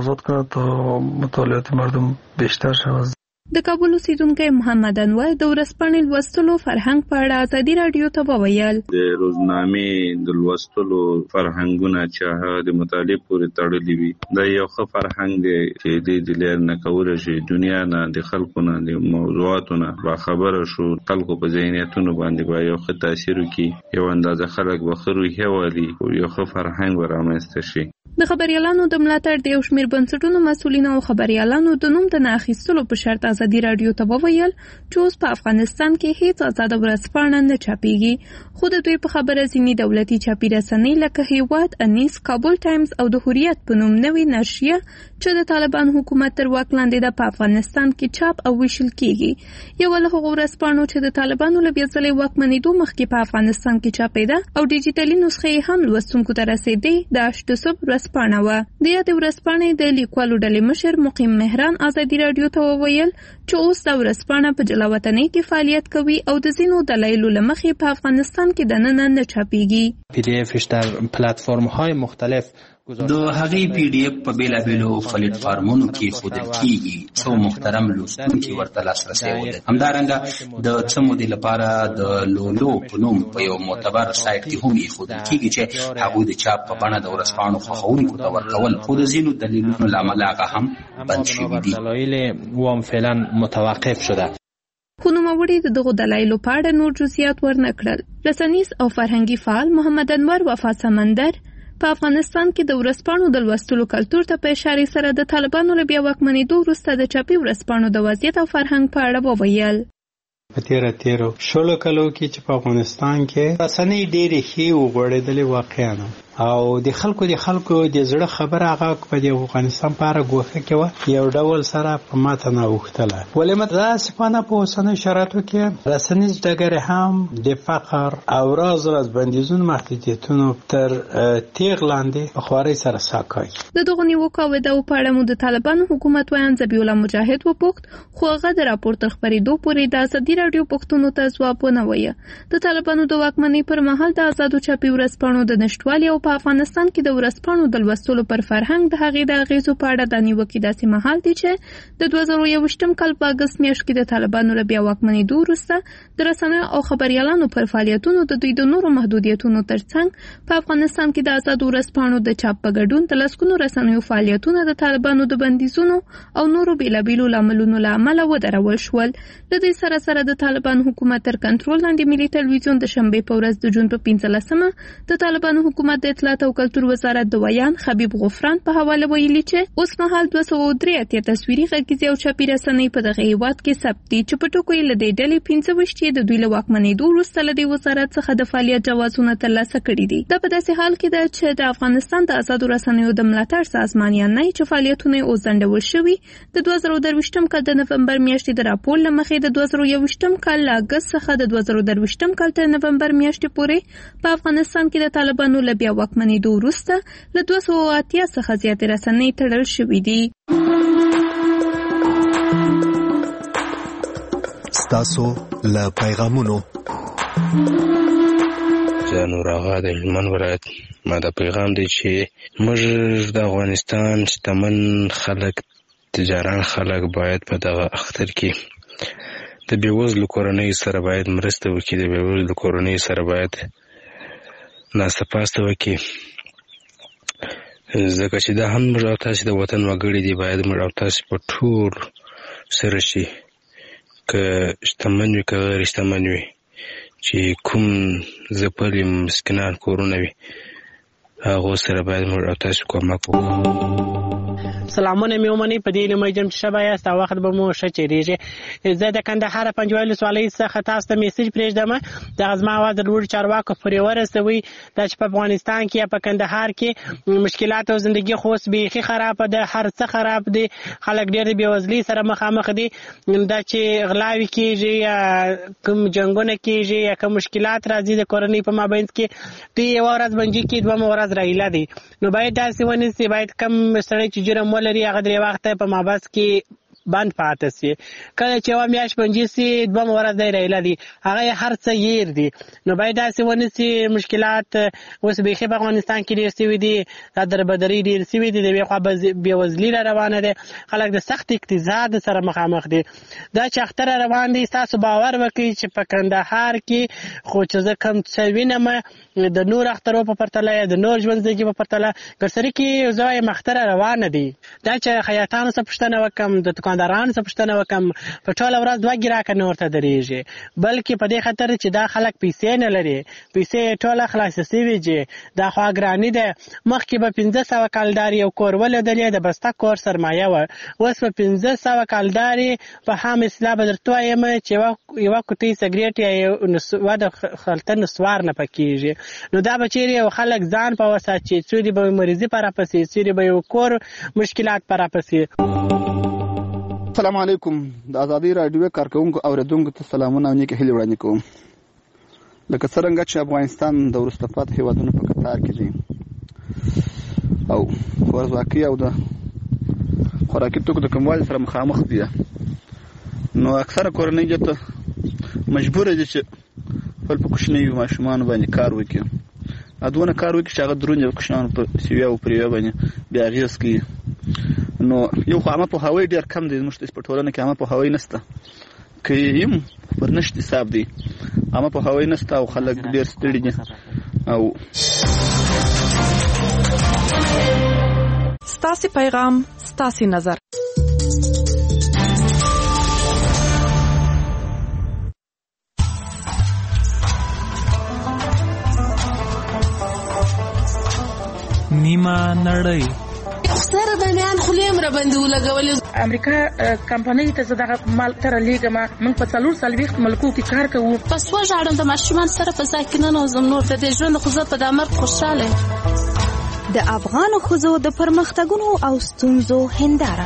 مطالعات مردم بیشتر شود. د کابل اوسیدونکی محمد انور د ورځپاڼې لوستلو فرهنګ په اړه ازادي راډیو ته وویل د روزنامې د لوستلو فرهنګونه چې هغه د مطالعې پورې تړلي وي دا یو ښه فرهنګ دی چې د دې لار نه کولی شي دنیا نه د خلکو نه د موضوعاتو نه باخبره شو خلکو په ذهنیتونو باندې به یو ښه تاثیر وکړي یو اندازه خلک به ښه روحیه ولي او یو ښه فرهنګ به رامنځته شي. د خبريالانو د ملاتړ د یو شمېر بنسټونو مسؤلین او خبريالانو د نوم د نه اخیستلو په شرط ازادي راډیو ته وویل چې اوس په افغانستان کې هیڅ آزاده ورځپاڼه نه چاپیږي. خو د دوی په خبره ځینې دولتي چاپي رسنۍ لکه هیواد، انیس، کابل ټایمز او د هوریت په نوم نوې نشریه چې د طالبان حکومت تر واک لاندې ده په افغانستان کې چاپ او ویشل کیږي. یو له هغو ورځپاڼو چې د طالبانو له بیا ځلې واکمنېدو مخکې په افغانستان کې چاپېده او ډیجیټلي نسخې هم لوستونکو ته رسېدې د اشتسب ورځپاڼه وه. د یادې ورځپاڼې د لیکوالو ډلې مشر مقیم مهران ازادي راډیو ته وویل چې اوس دا ورځپاڼه په جلا وطنۍ کې فعالیت کوي او د ځینو دلایلو له مخې په افغانستان کې دننه نه چاپیږي. پی ډی افش در پلتفرم‌های مختلف د هغې پی ډی اف په بیلابیلو پلیټ فارمونو کې ښودل کیږي څو محترم لوستونکي ورته لاسرسی ولري. همدارنګه د څه مودې لپاره د لولو په نوم په یو معتبر سایټ کې هم ایښودل کیږي چې هغوی د چاپ په بڼه د ورځپاڼو خوښوونکو ته ورکول خو د ځینو دلیلونو له امله هغه هم بند شوي دي. دلایل وام فعلا متوقف شده. خو نوموړي د دغو دلایلو په اړه نور جزئیات ورنه کړل. رسنیز او فرهنګي فعال محمد انور وفا سمندر په افغانستان کې د ورځپاڼو د لوستلو کلتور ته په اشاره سره د طالبانو له بیا واکمنېدو وروسته د چاپي ورځپاڼو د وضعیت او فرهنګ په اړه وویل. په تیره تیرو شلو کلو کې چې په افغانستان کې رسنۍ ډېرې ښې وغوړېدلې واقعا او د خلکو د خلکو د زړه خبره هغه په د افغانستان په اړه ګوښه کې وه یو ډول سره په ماته نه اوښتله. ولې مت داسې په اوسنیو شرایطو کې رسنیز ډګر هم د فقر او راز راز بندیزونو محدودیتونو تر تیغ لاندې په خوارۍ سره سا کوي. د دغو نیوکو او دغو په اړه مو د طالبانو حکومت ویان ذبیح الله مجاهد وپوښت خو هغه د راپور تر خپرېدو پورې د ازادي راډیو پوښتنو ته ځواب ونه وایه. د طالبانو د واکمنۍ پر مهال د آزادو چاپي ورځپاڼو د نشتوالي او په افغانستان کې د ورځپاڼو د لوستلو پر فرهنګ د هغې د اغېزو په اړه د نیوکې داسې مهال دی چې د دوه زره یوویشتم کال په اګست میاشت کې د طالبانو له بیا واکمنېدو وروسته د رسنیو او خبریالانو پر فعالیتونو د دوی د نورو محدودیتونو ترڅنګ په افغانستان کې د آزادو ورځپاڼو د چاپ په ګډون د لسګونو رسنیو فعالیتونه د طالبانو د بندیزونو او نورو بېلابېلو لاملونو له امله ودرول شول. له دې سره سره د طالبانو حکومت تر کنټرول لاندې ملي ټلویزیون د شنبې په ورځ د جون په پنځلسمه د طالبانو حکومت د اطلاعات او کلتور وزارت د ویان خبیب غفران په حواله ویلي چې اوس مهال دوه سوه درې اتیا تصویري غږیزې او چاپي رسنۍ په دغه هیواد کې ثبت دي چې په ټکو یې له دې ډلې پنځه ویشت یې د دوی له واکمنېدو وروسته له دې وزارت څخه د فعالیت جوازونه ترلاسه کړي دي. دا په داسې حال کې ده چې د افغانستان د آزادو رسنیو د ملاتړ سازمان یا نای چې فعالیتونه یې اوس ځنډول شوي د دوه زره درویشتم کال د نومبر میاشتې د راپور له مخې د دوه زره یوویشتم کال له اګست څخه د دوه زره درویشتم کال تر نومبر میاشتې پورې په افغانستان کې د طالبانو له بیا واکمنېدو وروسته له دوه سوه اتیا څخه زیاتې رسنۍ تړل شوې دي. ستاسو له پیغامونو زه نور آغا د هلمند ولایت. ما دا پیغام دی چې موږ د افغانستان شتمن خلک، تجاران خلک باید په دغه اختر کې د بېوزلو کورنیو سره باید مرسته وکړي، د بېوزلو کورنیو سره باید ناسته پاسته وکړي، ځکه چې دا هم موږ او تاسې د وطن وګړي دي. باید موږ او تاسې په ټول سره شي، که شتمن وي که غیر شتمن وي، چې کوم ځپلي مسکینان کورونه وي هغو سره باید موږ او تاسې کومک وکړو. سلامونه مې ومنئ. په دې لمه جم چې شبه یاست او وخت به مو ښه تېرېږي. زه د کندهار پنجوایي ولسوالۍ څخه تاسو ته میسج پرېږدم. دغه زما اواز د لوړو چارواکو پورې ورسوئ دا چې په افغانستان کې یا په کندهار کې مشکلات او زندګي خو اوس بیخي خرابه ده، هر څه خراب دي، خلک ډېر د بېوزلۍ سره مخامخ دي. دا چې غلاوې کېږي یا کوم جنګونه کېږي یا کوم مشکلات راځي د کورنۍ په مابینځ کې، دوی یوه ورځ بندي کړي، دویمه ورځ رایله دي. نو باید داسې ونیسي، باید کم سړی چې جرم ولري هغه درې وخته په مابس کې بند پاتې سي. کله چې یوه میاشت بندي سي دوه ورځ دی رایله دي، هغه یې هر څه هیر دي. نو باید داسې ونیسي. مشکلات اوس بیخي په افغانستان کې ډېر سوي دي، دا دربدري ډېر سوي دي، د یوې خوا بېوزلي را روانه ده، خلک د سخت اقتصاد سره مخامخ دي. دا چې اختر روان دی، ستاسو باور وکړئ چې په کندهار کې خو چې زه کوم څه وینم د نور اخترو په پرتله یا د نور ژوندځګي په پرتله ګرسري کې زه وایم اختر روانه دي. دا چې خیاطانو څه پوښتنه وکړم، د دکاندارانو څه پوښتنه وکړم، په ټوله ورځ دوه ګراکه نه ورته درېږي، بلکې په دې خاطر چې دا خلک پیسې نه لري، پیسې یې ټوله خلاصې سوي دي. دا خو ګراني ده. مخکې به پنځه سوه کالداري یو کور ولېدلې، د بسته کور سرمایه وه. اوس په پنځه سوه کالداري په هم اصلاح به درته وایم چې یوه کوټۍ سګرېټ یا یوه د خلطه نسوار نه پکېږي. نو دا به چېرې یو خلک ځان په وساتي، څوری به مریضي په راپسې، څوری به یو کور مشکلات په راپسې. السلام علیکم. د ازادي راډیو کارکونکو اوریدونکو ته سلامونه او نیکې هیلې وړاندې کوم. لکه څرنګه چې افغانستان د وروسته پاتې هېوادونو په کتار کې دی او ولسواکي او د خوراکي توکو د کموالي سره مخامخ دي، نو اکثره کورنۍ ته مجبوره دي چې خپل په کوچنیو ماشومانو باندې کار وکړي. دونه کار وکړي چې هغه دروند کوچنیانو په سویه او پریوه باندې بیا اغېز کوي. نو یو خو عامه پوهاوی ډېر کم دی، زموږ په ټولنه کې عامه پوهاوی نشته، که یې هم پر نشت حساب دی. عامه پوهاوی نشته او خلک ډېر ستړي دي. او ستاسې پیغام ستاسې نظر. نیمه نړۍ سره د میان خلیم را باندې ولګولې. امریکا کمپنۍ ته زه دغه مال تر لیږم. موږ په څلور څلوېښت ملکو کې کار کوو. پس وژاړم د ماشومان سره په ځای کې ننوځم. نور د دې ژوند خو زه په دا مرګ خوشحاله یم. د افغانو ښځو د پرمختګونو او ستونزو هنداره.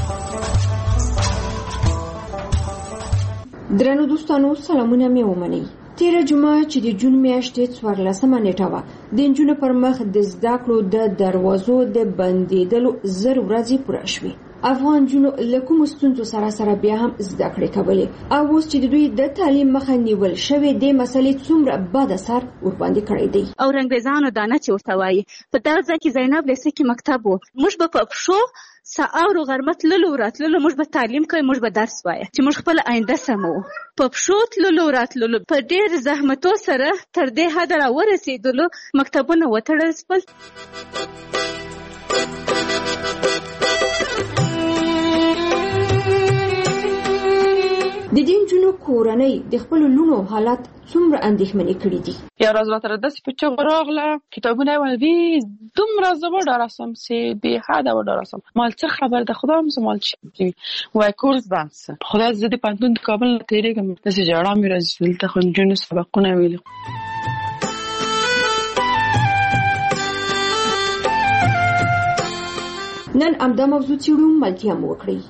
درنو دوستانو سلامونه مې ومنئ. تیره جمعه چې د جون میاشتې څوارلسمه نیټه وه، د نجونو پر مخ د زده کړو د دروازو د بندېدلو زر ورځې پوره شوې. افغان نجونو له کومو ستونزو سره سره بیا هم زده کړې کولې، او اوس چې د دوی د تعلیم مخه نیول شوې، دې مسلې څومره بد اثر ورباندې کړی دی. او رنګریزانو دانه چې ورته وایي، په دغه ځای کې زینب لیسه کې مکتب و، موږ به په پښو ساعت او غرمه تللو راتللو، موږ به تعلیم کوي، موږ به درس وایه چې موږ خپل آینده سمو. په پښو تللو راتللو په ډېر زحمتو سره تر دې حده راورسېدلو مکتبونه وتړل شول. د دې نجونو کورنۍ د خپلو لوڼو حالات څومره اندېښمنې کړي دي. یو ورځ راته داسې په چغو راغله، کتابونه یې ولوي، دومره زه وډارسم چې بې حده وډارسم. مال څه خبر ده، خدا هم مال چی کوي، وای کورس بند څه، خدا زه د پوهنتون د کابل نه تېرېږم، داسې ژړا مې راځي. دلته خو نجونو سبقونه ویلي. نن همدا موضوع څېړو، ملتیا مو وکړئ.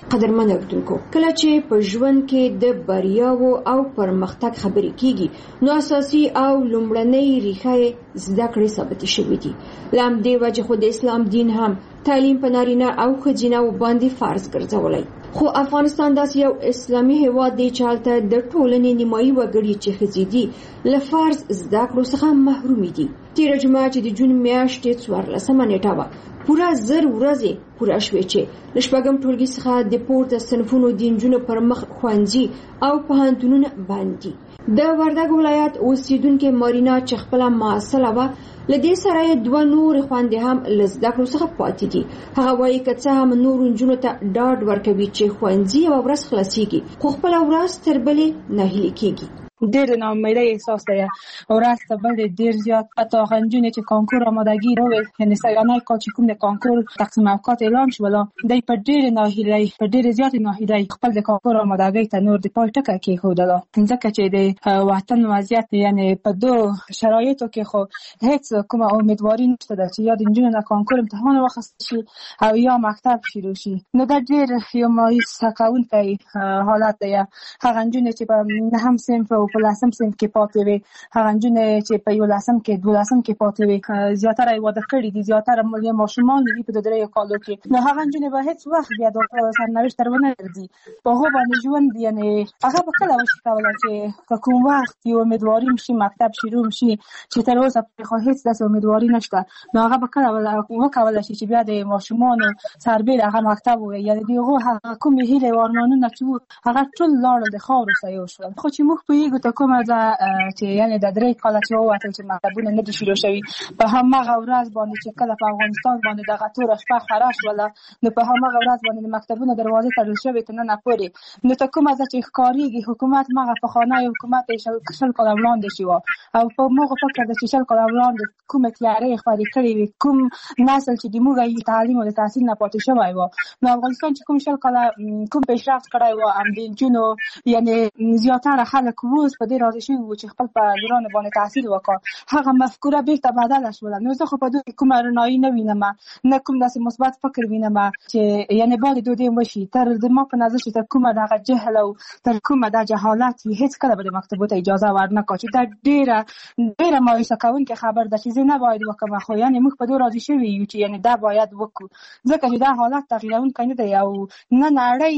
قدرمن اردوونکو کله چې په ژوند کې د بریاو او پرمختګ خبرې کیږي نو اساسي او لومړنۍ ریښه زده کړې ثابت شوې دي. لام دی وجه خو د اسلام دین هم تعلیم په نارینه او ښځینه باندې فرض ګرځولای. خو افغانستان داسې یو اسلامي هیواد دی چې هلته د ټولنې نیمایي وګړي چې ښځې دي له فرض زده کړو څخه محرومې دي. تېره جمعه چې د جون میاشتې څوارلسمه نیټه وه پوره زر ورځې پوره شوې چې له شپږم ټولګي څخه د پورته صنفونو د نجونو پر مخ ښوونځي او پوهنتونونه بند دي. د وردګ ولایت اوسیدونکې مارینا چې خپله معاصله وه له دې سره یې دوه نورې خویندې هم له زده کړو څخه پاتې دي. هغه وایي که څه هم نورو نجونو ته ډاډ ورکوي چې ښوونځي یوه ورځ خلاصیږي خو خپله ورځ تر بلې ناهیلې کیږي. ډېر ناامیدۍ احساس دی ورځ ته بل ډېر زیات. حتی هغه نجونې چې کانکور آمادګي راوړل یعنې سیانۍ کال چې کوم د کانکور تقسیم اوقات اعلان شول دی په ډېرې ناهیلۍ په ډېرې زیاتې ناهیلۍ خپل د کانکور آمادګۍ ته نور د پای ټکی کېښودله ځکه چې د وطن وضعیت یعنې په دو شرایطو کې خو هېڅ کومه امیدواري نشته ده چې یا د نجونو نه کانکور امتحان واخیستل شي او یا مکتب شروع شي. نو دا ډېر یو مایوسه کوونکی حالت دی. هغه نجونې چې په نهم صنف او په لسم صنف کې پاتې وي هغه نجونې چې په یولسم کې دولسم کې پاتې وي زیاتره یې واده کړي دي زیاتره ماشومان دي په دریو کالو کې نو هغه نجونې به هېڅ وخت بیا د سرنوشت ته ونه ګرځي په هغو باندې ژوند یعنې هغه به کله وشي کولی چې که کوم وخت یو امیدواري شي مکتب شروع شي چې تر اوسه پرې خو هېڅ داسې امیدواري نشته نو هغه به کله وکولی شي چې بیا د ماشومانو سربېره هغه مکتب ووایي یعنې د هغو هغه کومې هیلې او ارمانونه چې وو هغه ټول لاړل د خاورو ته یو شول. خو چې موږ پوهېږو ته کومه ده چې یعنې د درې کاله چې ووتل چې مکتبونه نه دي شروع شوي په هماغه ورځ باندې چې کله په افغانستان باندې دغه توره شپه خوره شوله نو په هماغه ورځ باندې د مکتبونو دروازې تړل شوې تر ننه پورې نو ته کومه ده چې ښکارېږي حکومت مغه پخوانی حکومت یې شل کاله وړاندې شي وه او په موږ فکر ده چې شل کاله وړاندې کومې تیارې خپرې کړې وي کوم نسل چې د موږ تعلیم او د تحصیل نه پاتې شوی و نو افغانستان چې کوم شل کاله کوم پیشرفت کړی و هم د نجونو یعنې زیاتره خلک اوس په دې راضي شوي وو چې خپل په لورانو باندې تحصیل وکړه هغه مفکوره بېرته بدله شوله نو زه خو په دوی کومه رڼایي نه وینم نه کوم داسې مثبت فکر وینم چې یعنې باید دودې وشي تر د ما په نظر چې تر کومه دغه جهل او تر کومه د جهالت هېڅ کله به د مکتبو ته اجازه ورنه کړه چې دا ډېره ډېره مایوسه کوونکې خبر ده چې زه نه باید وکړم خو یعنې موږ په دې راضي شوي یو چې یعنې دا باید وکړو ځکه چې دا حالت تغیرونکی نه دی او نه نړۍ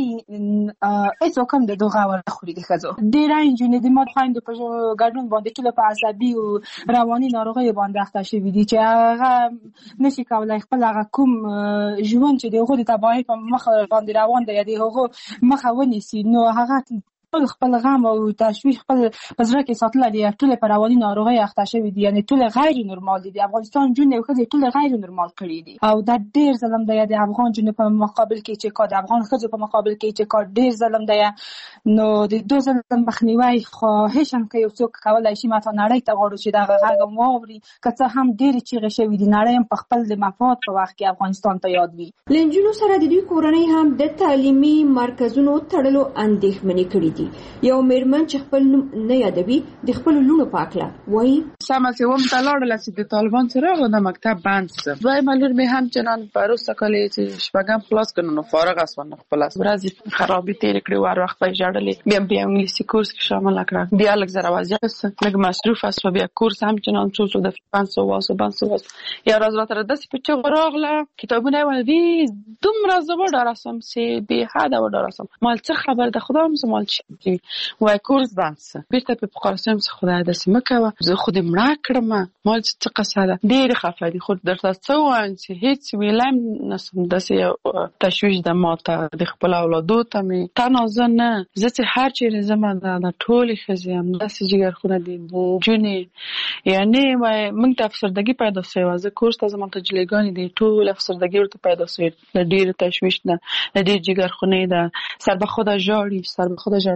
هېڅوک هم د دغه ور نه خوري د ښځو ډېره نجونې د ما خویندو په ګډون باندې ټوله په عصبي او رواني ناروغیو باندې اخته شوي دي چې هغه نشي کولی خپل هغه کوم ژوند چې د هغو د تباهۍ په مخ باندې روان دی یا د هغو مخه ونیسي نو هغه ټول خپل غم او تشویش خپل په زړه کې ساتلی دی ټولې په رواني ناروغیو اخته شوي دي یعنې ټولې غیر نورمال دي د افغانستان نجونې او ښځې ټولې غیر نورمال کړي دي او دا ډېر ظلم دی د افغان نجونو په مقابل کې چې کار د افغان ښځو په مقابل کې چې کار ډېر ظلم دی نو د دو ظلم مخنیوی خواهشم که یو څوک کولی شي ماته نړۍ ته غواړو چې دغه غږ هم واوري که څه هم ډېرې چیغې شوي دي نړۍ هم په خپل د مفاد په وخت کې افغانستان ته یاد وي. له نجونو سره د دوی کورنۍ هم د تعلیمي مرکزونو تړلو اندېښمنې کړي دي. یو مېرمن چې خپل نوم نه یادوي د خپلو لوڼو په هکله وایي سمه چې اووم ته لاړله چې د طالبان سره راغله د مکتب بند شو دویمه لور مې همچنان په وروسته کال یې چې شپږم خلاص کړه نو فارغه شوه نو خپله ورځې خرابې تېرې کړې هر وخت به یې ژړلې بیا بیا انګلیسي کورس کې شامله کړه بیا لږ زره وضعیت لږ مصروفه شوه بیا کورس همچنان څو څو د پنځ سوه واسو پنځ سوه واسو یو ورځ راته داسې په چغو راغله کتابونه یې ول وي دومره زه وډاره شوم چې بېحده وډاره شوم مال څه خبر ده خدا هم زه مال چی کوي وای کورس بند شو بېرته پې پخواره شوم چې خدای داسې مه کوه زه خو دې مړه کړم مال چې څه قصه ده ډېرې خفه دي خو درته څه ووایم چې هېڅ ویلی هم نشم داسې یو تشویش ده ما ته د خپلو اولادو ته مې تنها زه نه زه چې هر چېرې ځمه د ټولې ښځې همداسې جګرخونه دي نجونې یعنې وایي موږ ته افسردګي پیدا شوې وه زه کورس ته ځم هلته جلیګانې دي ټول افسردګي ورته پیدا شوې له ډېرې تشویش نه له ډېر جګرخونې ده سر به خوده ژاړي سر به خوده ژړا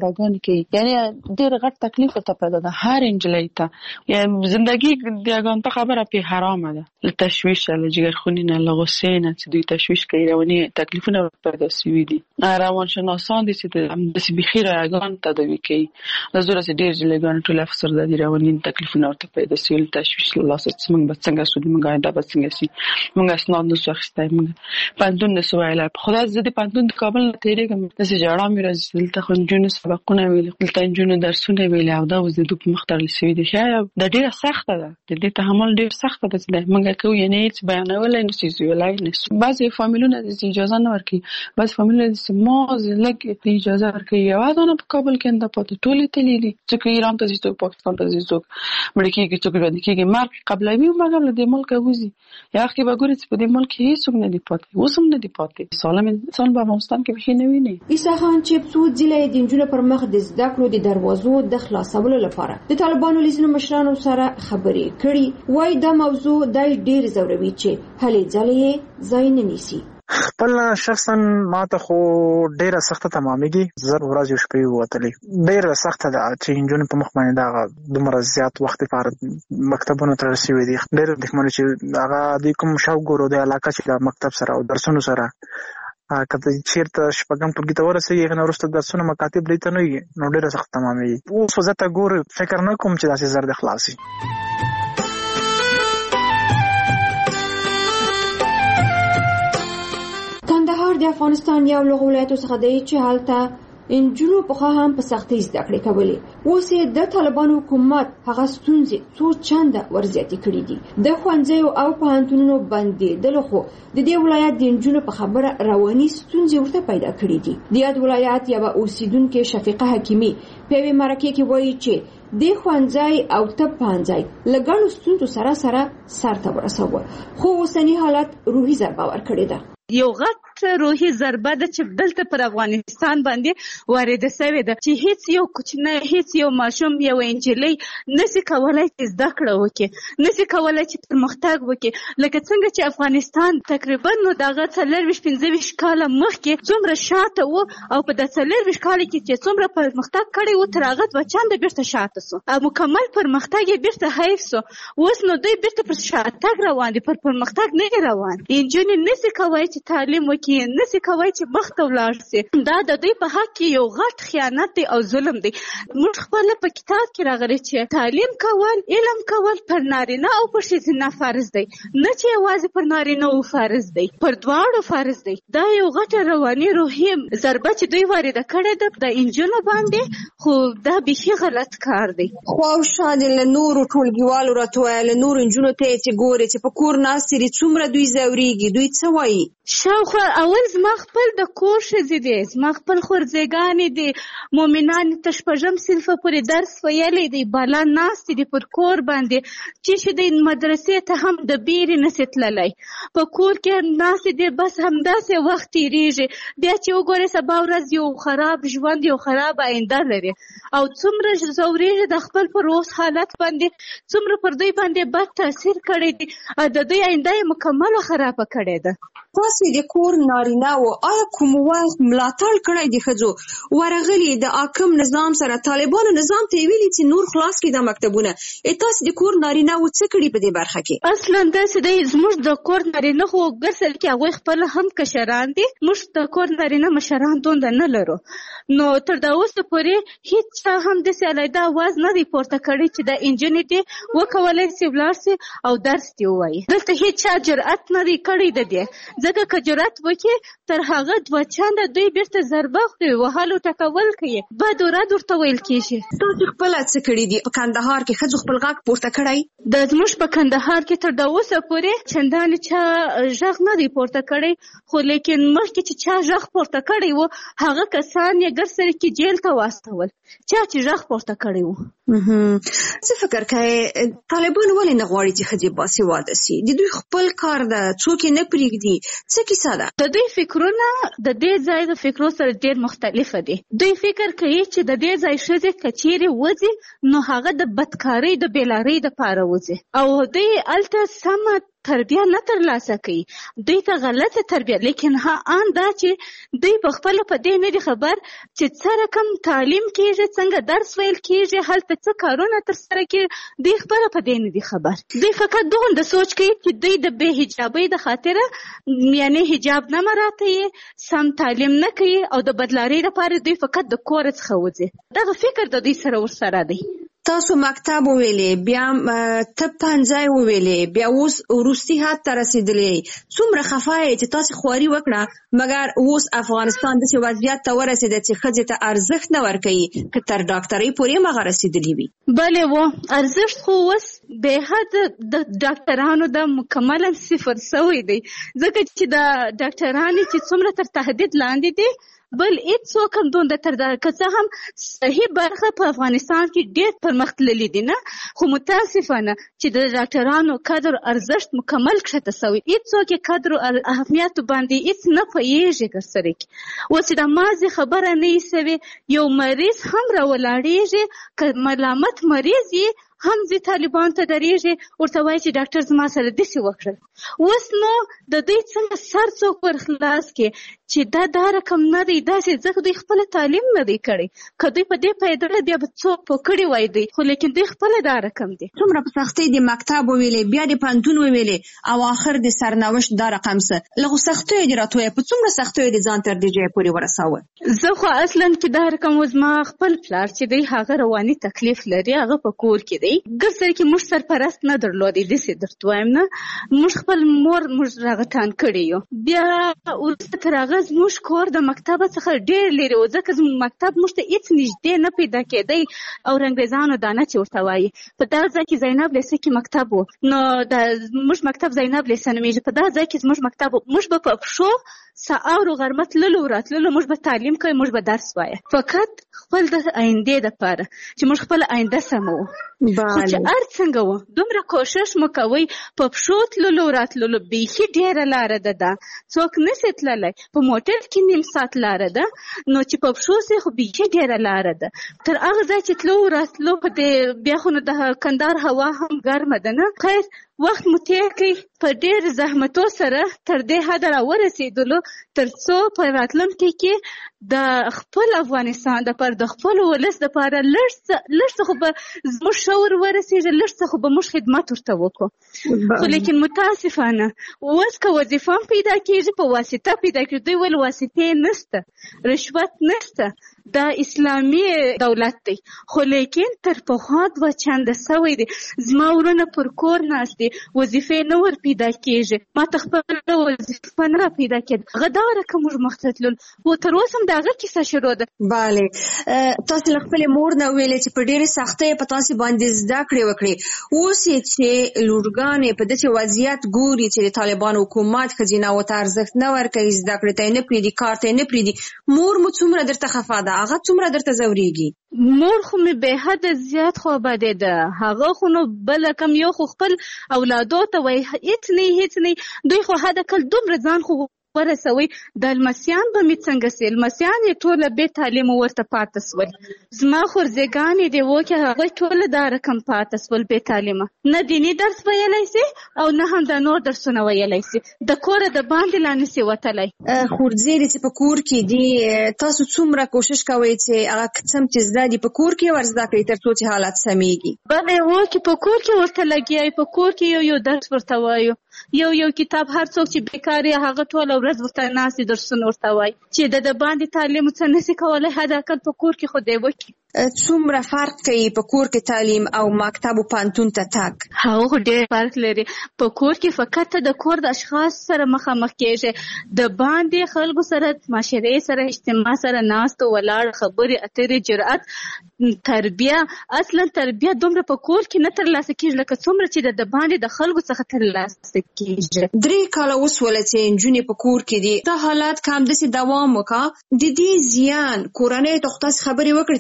ژړاګانې کوي، یعنی ډېر غټ تکلیف ورته پیدا ده هر نجلۍ ته. یعنی زندگی د یګانته خبره پې حرامه ده، له تشویشه، له جګرخوني نه، له غصې نه چې دوی تشویش کوي، رواني تکلیفونه پیدا سوي دي. روانشناسان دي چې داسې بیخي رایګان تداوي کوي. د زوره چې ډېر نجلۍ ټول افسردګي رواني تکلیفونه ورته پیدا سوي، له تشویش له لاسه چې موږ به څنګه سو، موږ آینده به څنګه سي، موږ اسناد نسو اخیستی، موږ پوهنتون نسو ویلی. په خدای زه د پوهنتون د کابل نه تېرېږم، داسې ژړا مې راځي. دلته خو نجونو سبقونه ویلي، دلته نجونو درسونه ویلي او دا اوس د دوی په مخ تړل سوي دي. دا ډېره سخته ده، د دې تحمل ډېر سخته ده چې موږ کوو، یعنې هېڅ بیانولی نه سو، ویلی نه سو. بعضې فامیلونه داسې اجازه نه ورکوي، بعضې فامیلونه داسې ماز لږ اجازه ورکوي. یوه دانه په کابل کې نه ده پاتې، ټولې تللي دي. څوک ایران ته ځي، څوک پاکستان ته ځي، څوک مړه کېږي، څوک ژوندي کېږي. مرګ قبلوي مګر له دې ملکه وځي. یو وخت کې به ګورې چې په دې ملک کې هېڅوک نه دي پاتې، اوس هم نه دي پاتې. سالم انسان په افغانستان کې بیخي نه ویني. عیسی خان چې څو ځله د نجونو پر مخ د زده کړو د دروازو د خلاصولو لپاره د طالبانو له ځینو مشرانو سره خبرې کړي، وایي دا موضوع دی ډېر ځوروي چې هلې ځلې یې ځای نه نیسي. خپل شخصا ماته خو ډیره سخته تمامېږي. زر ورځې شپې ووتلې، ډیره سخته ده چې نجونې په مخ باندې دغه دومره زیات وخت لپاره مکتبونو ته رسېدلي دي. ډېر اندېښمن چې هغه دوی کوم شوق ګورو د علاقه چې د مکتب سره او درسونو سره کله چېرته شپږم ټولګي ته ورسېږي، هغه نه وروسته درسونه مکاتب دلته ته نه وي، نو ډېره سخته تمامېږي. اوس زه ته ګورې فکر نه کوم چې داسې زر دې خلاص شي. کندهار د افغانستان یو له ولایتو څخه دی چې هلته نجونو پخوا هم په سختۍ زده کړې کولې. اوس یې د طالبانو حکومت هغه ستونزې څو چنده ورزیاتې کړي دي. د ښوونځیو او پوهنتونونو بندېدلو خو د دې ولایت د نجونو په خبره رواني ستونزې ورته پیدا کړي دي. د یاد ولایت یوه اوسیدونکې شفیقه حکیمي په یوې مرکې کې وایي چې د ښوونځی او طب پوهنځی له ګڼو ستونزو سره سره سر ته ورسوه، خو اوسني حالت روحي ضربه ورکړې ده. یو غټ روحي ضربه ده چې دلته پر افغانستان باندې وارده شوې ده چې هیڅ یو کوچنی، هیڅ یو ماشوم، یو نجلۍ نشي کولای چې زده کړه وکړي، نشي کولای چې پرمختګ وکړي. لکه څنګه چې افغانستان تقریبا نو دغه څلرویشت پنځه ویشت کاله مخکې څومره شاته و او په د څلرویشت کال کې چې څومره پرمختګ کړی و تر هغه دوه چنده بیرته شاته سو او مکمل پرمختګ یې بیرته حیف سو. اوس نو دوی بیرته پر شاتګ روان دي، پر پرمختګ نه روان. نجونې نشي کولای چې تعلیم وکړي، نشي کولای چې مخ ته ولاړ شي. دا د دوی په حق کې یو غټ خیانت دی او ظلم دی. موږ خپل په کتاب کې راغلي چې تعلیم کول، علم کول پر نارینه او پر ښځینه فرض دی، نه چې یوازې پر نارینه او فرض دی، پر دواړو فرض دی. دا یو غټه رواني روحي ضربه چې دوی وارده کړې ده د نجونو باندې، خو دا بیخي غلط کار دی. خواوشا د له نورو ټولګیوالو راته وایه، له نورو نجونو ته یې چې ګورې چې په کور ناستې دي څومره دوی ځورېږي، دوی څه وایي؟ شاوخوا اول زما خپل د کور ښځې دي، زما خپل خورځېګانې دي، مؤمنانې ته شپږم صنفه پورې درس ویلی دی، بالا ناستې دي پر کور باندې، چې چې دی مدرسې ته هم د بیرې نسي تللی، په کور کې هم ناستې دي، بس همداسې وخت تېرېږي. بیا چې وګورې سبا ورځ یو خراب ژوند، یو خراب آینده لري او څومره ځورېږي د خپل پر اوس حالت باندې، څومره پر دوی باندې بد تاثیر کړی دی، د دوی آینده یې مکمله خرابه کړې ده. تاسې د کور نارینه و آیا کوم وخت ملاتړ کړی د ښځو ورغلي د حاکم نظام سره، طالبانو نظام ته یې ویلي چې نور خلاص کړي دا مکتبونه؟ تاسې د کور نارینه و څه کړي په دې برخه کې؟ اصلا داسې دی، زموږ د کور نارینه خو ګرځل کې هغوی خپل هم کشران دي، موږ د کور نارینه مشران دومره نه لرو، نو تر دا اوسه پورې هېڅ چا هم داسې علیحده اواز نه دی پورته کړی چې دا نجونې دې وکولی سي ولاړ سي او درس دې ووایي. دلته هېڅ چا جرأت نه دی کړی د دې، ځکه که جرأت وکړي تر هغه دوه چنده دوی بیرته ضربه خوري، وهلو ټکول کوي، بد و رد ورته ویل کېږي. تاسو خپله څه کړي دي په کندهار کې؟ ښځو خپل غږ پورته کړی؟ د زموږ په کندهار کې تر دا اوسه پورې چندانې چا غږ نه دی پورته کړی، خو لیکن مخکې چې چا غږ پورته کړی و هغه کسان یې ګرسره کې جیل ته واستول، چا چې غږ پورته کړی و. څه فکر کوې طالبان ولې نه غواړي چې ښځې باسواده سي؟ د دوی خپل کار ده، څوک یې نه پرېږدي، څه کیسه ده؟ د دوی فکرونه د دې ځای د فکرو سره ډېر مختلفه دي. دوی فکر کوي چې د دې ځای ښځې که چیرې وځي نو هغه د بدکارۍ د بېلارۍ دپاره وځي او دوی هلته سمه تربیه نه ترلاسه کوي، دوی ته غلطه تربیه. لیکن ها ان دا چې دوی په خپل په دې نه دي خبر چې څه رقم تعلیم کیږي، څنګه درس ویل کیږي، هلته څه کارونه تر سره کیږي، دوی خپل په دې نه دي خبر. دوی فقط دوه د سوچ کوي چې دوی د بے حجابۍ د خاطره یعنی حجاب نه مراته، سم تعلیم نه کوي او د بدلاري لپاره دوی فقط د کور څخه وځي. دغه فکر د دوی سره ورسره دی. تاسو مکتب وویلې، بیا ته پنځای وویلې، بیا اوس وروستي حد ته رسېدلې. څومره خفه یې چې تاسو خواري وکړه، مګر اوس افغانستان داسې وضعیت ته ورسېده چې ښځې ته ارزښت نه ورکوي که تر ډاکټرۍ پورې مغه رسېدلې وي. بلې و ارزښت خو اوس بې حده د ډاکټرانو د مکملا صفر سوی دی، ځکه چې د ډاکټرانې چې څومره تر تهدید لاندې دي، بل هیڅوک هم دومره تر دا که څه هم صحیح برخه په افغانستان کې ډېر پرمختللي دي نه، خو متاسفانه چې د ډاکټرانو قدر ارزښت مکمل کښته سوی، هیڅوک یې قدر او اهمیت باندې هیڅ نه پوهېږي که سره کې. اوس د مازې خبره نه یې سوې، یو مریض هم راولاړېږي که ملامت مریض یې هم زی طالبان ته درېږي، ورته وایي چې ډاکټر زما سره داسې وکړل. اوس نو د دوی څنګه سر څوک ور خلاص کړي چې دا دا رقم نه دی، داسې ځکه دوی خپل تعلیم نه دی کړی. که دوی په دې پیدله بیا به څوک په کړي وای دی، خو لیکن دوی خپل دا رقم دی. څومره په سختۍ د مکتب وویلې، بیا د پوهنتون وویلې، او آخر د سرنوشت دا رقم څه له سختیو دې راتویه، په څومره سختیو دې ځان تر دې ځایه پورې ورساوه؟ زه خو اصلا کې دا رقم زما خپل پلار چې دی هغه رواني تکلیف لري، هغه په کور کې دی، ګر سره کې موږ سرپرست نه درلودی، داسې درته وایم نه، موږ خپل مور موږ راغټان کړی یو. بیا وروسته تر هغه زموږ کور د مکتب څخه ډېر لرې و، ځکه زموږ مکتب موږ ته هېڅ نږدې نه پیدا کېدی، او انګریزانو دانه چې ورته وایي. په دا ځای کې زینب لیسه کې مکتب و، نو د موږ مکتب زینب لیسه نومېږي. په دا ځای کې زموږ مکتب و، موږ به په پښو سهار و غرمه تللو راتللو، موږ به تعلیم کوو، موږ به درس وایه، فقط خپل د آیندې دپاره چې موږ خپله آینده سموو. خو چې هر څنګه و دومره کوشش مو کوئ، په پښو تللو راتللو بیخي ډېره لاره ده، دا څوک نسي تللی، په موټر کې نیم ساعت لاره ده، نو چې په پښو سي خو بیخي ډېره لاره ده. تر هغه ځای چې تلو راتلو په دې بیا خو نو د کندهار هوا هم ګرمه ده نه، خیر وخت مو تېر کړئ په ډېر زحمتو سره تر دې حده راورسېدلو تر څو په راتلونکي کې د خپل افغانستان دپاره د خپل ولس دپاره لږ څه لږ څه خو به زموږ شعور ورسېږي، لږ څه خو به موږ خدمت ورته وکړو. خو لیکن متاسفانه اوس که وظیفه هم پیدا کېږي په واسطه پیدا کېږي، دوی ویل واسطې نشته، رشوت نشته، دا اسلامي دولت دی. خو لیکن تر پخوا دوه چنده سوی دی. زما ورونه پر کور ناست دي، وظیفې نه ور پیدا کېږي، ما ته خپله وظیفه نه را پیدا کېده، هغه دا رقم موږ مخته تلل، خو تر اوسه هم د هغه کیسه شروع ده. بله، تاسو له خپلې مور نه ویلې چې په ډېرې سختۍ په تاسې باندې زده کړې وکړې، اوس یې چې لورګانې په داسې وضعیت ګوري چې د طالبانو حکومت ښځیناو ته ارزښت نه ورکوي، زده کړې ته یې نه پرېږدي، کار ته یې نه پرېږدي، مور مو څومره درته خفه ده، هغه څومره درته ځورېږي؟ مور خو مې بې حده زیات خو آبادېده، هغه خو نو بله کم یو خو خپل اولادو ته وایي هېڅ نه هېڅ نه، دوی خو حد اقل دومره ځان خو ورسوي. د لمسیان به مې څنګه سي، لمسیان یې ټوله بې تعلیمه ورته پاته سول، زما خورزېګانې دې وکړې هغوی ټوله دا رقم پاته سول بې تعلیمه، نه دیني درس ویلی سي او نه هم د نور درسونه ویلی سي، د کوره د باندې لا نسي وتلی. خورزې دې چې په کور کې دي، تاسو څومره کوشش کوئ چې هغه قسم چې زده دي په کور کې ور زده کړئ تر څو چې حالت سمیږي؟ بلې و چې په کور کې ورته لګیا، په کور کې یو یو درس ورته وایو، یو یو کتاب، هر څوک چې بیکار یې هغه ټوله ورځ ورته ناست درسونه ورته وایي چې د د باندې تعلیم څه نسي کولی، حد اقل په کور کې خو دی وکړي. څومره فرق کوي په کور کې تعلیم او مکتب او پوهنتون ته تګ؟ هغه خو ډېر فرق لري. په کور کې فقط ته د کور د اشخاص سره مخامخ کېږي، د باندې خلکو سره، معاشرې سره، اجتماع سره ناست ولاړ، خبرې اترې، جرأت، تربیه. اصلا تربیه دومره په کور کې نه ترلاسه کېږي لکه څومره چې د باندې د خلکو څخه ترلاسه کېږي. درې کاله وسوله چې نجونې په کور کې دي، دا حالات که همداسې دوام وکړه، د دې زیان کورنۍ ته خو تاسې خبرې وکړې چې زیان یې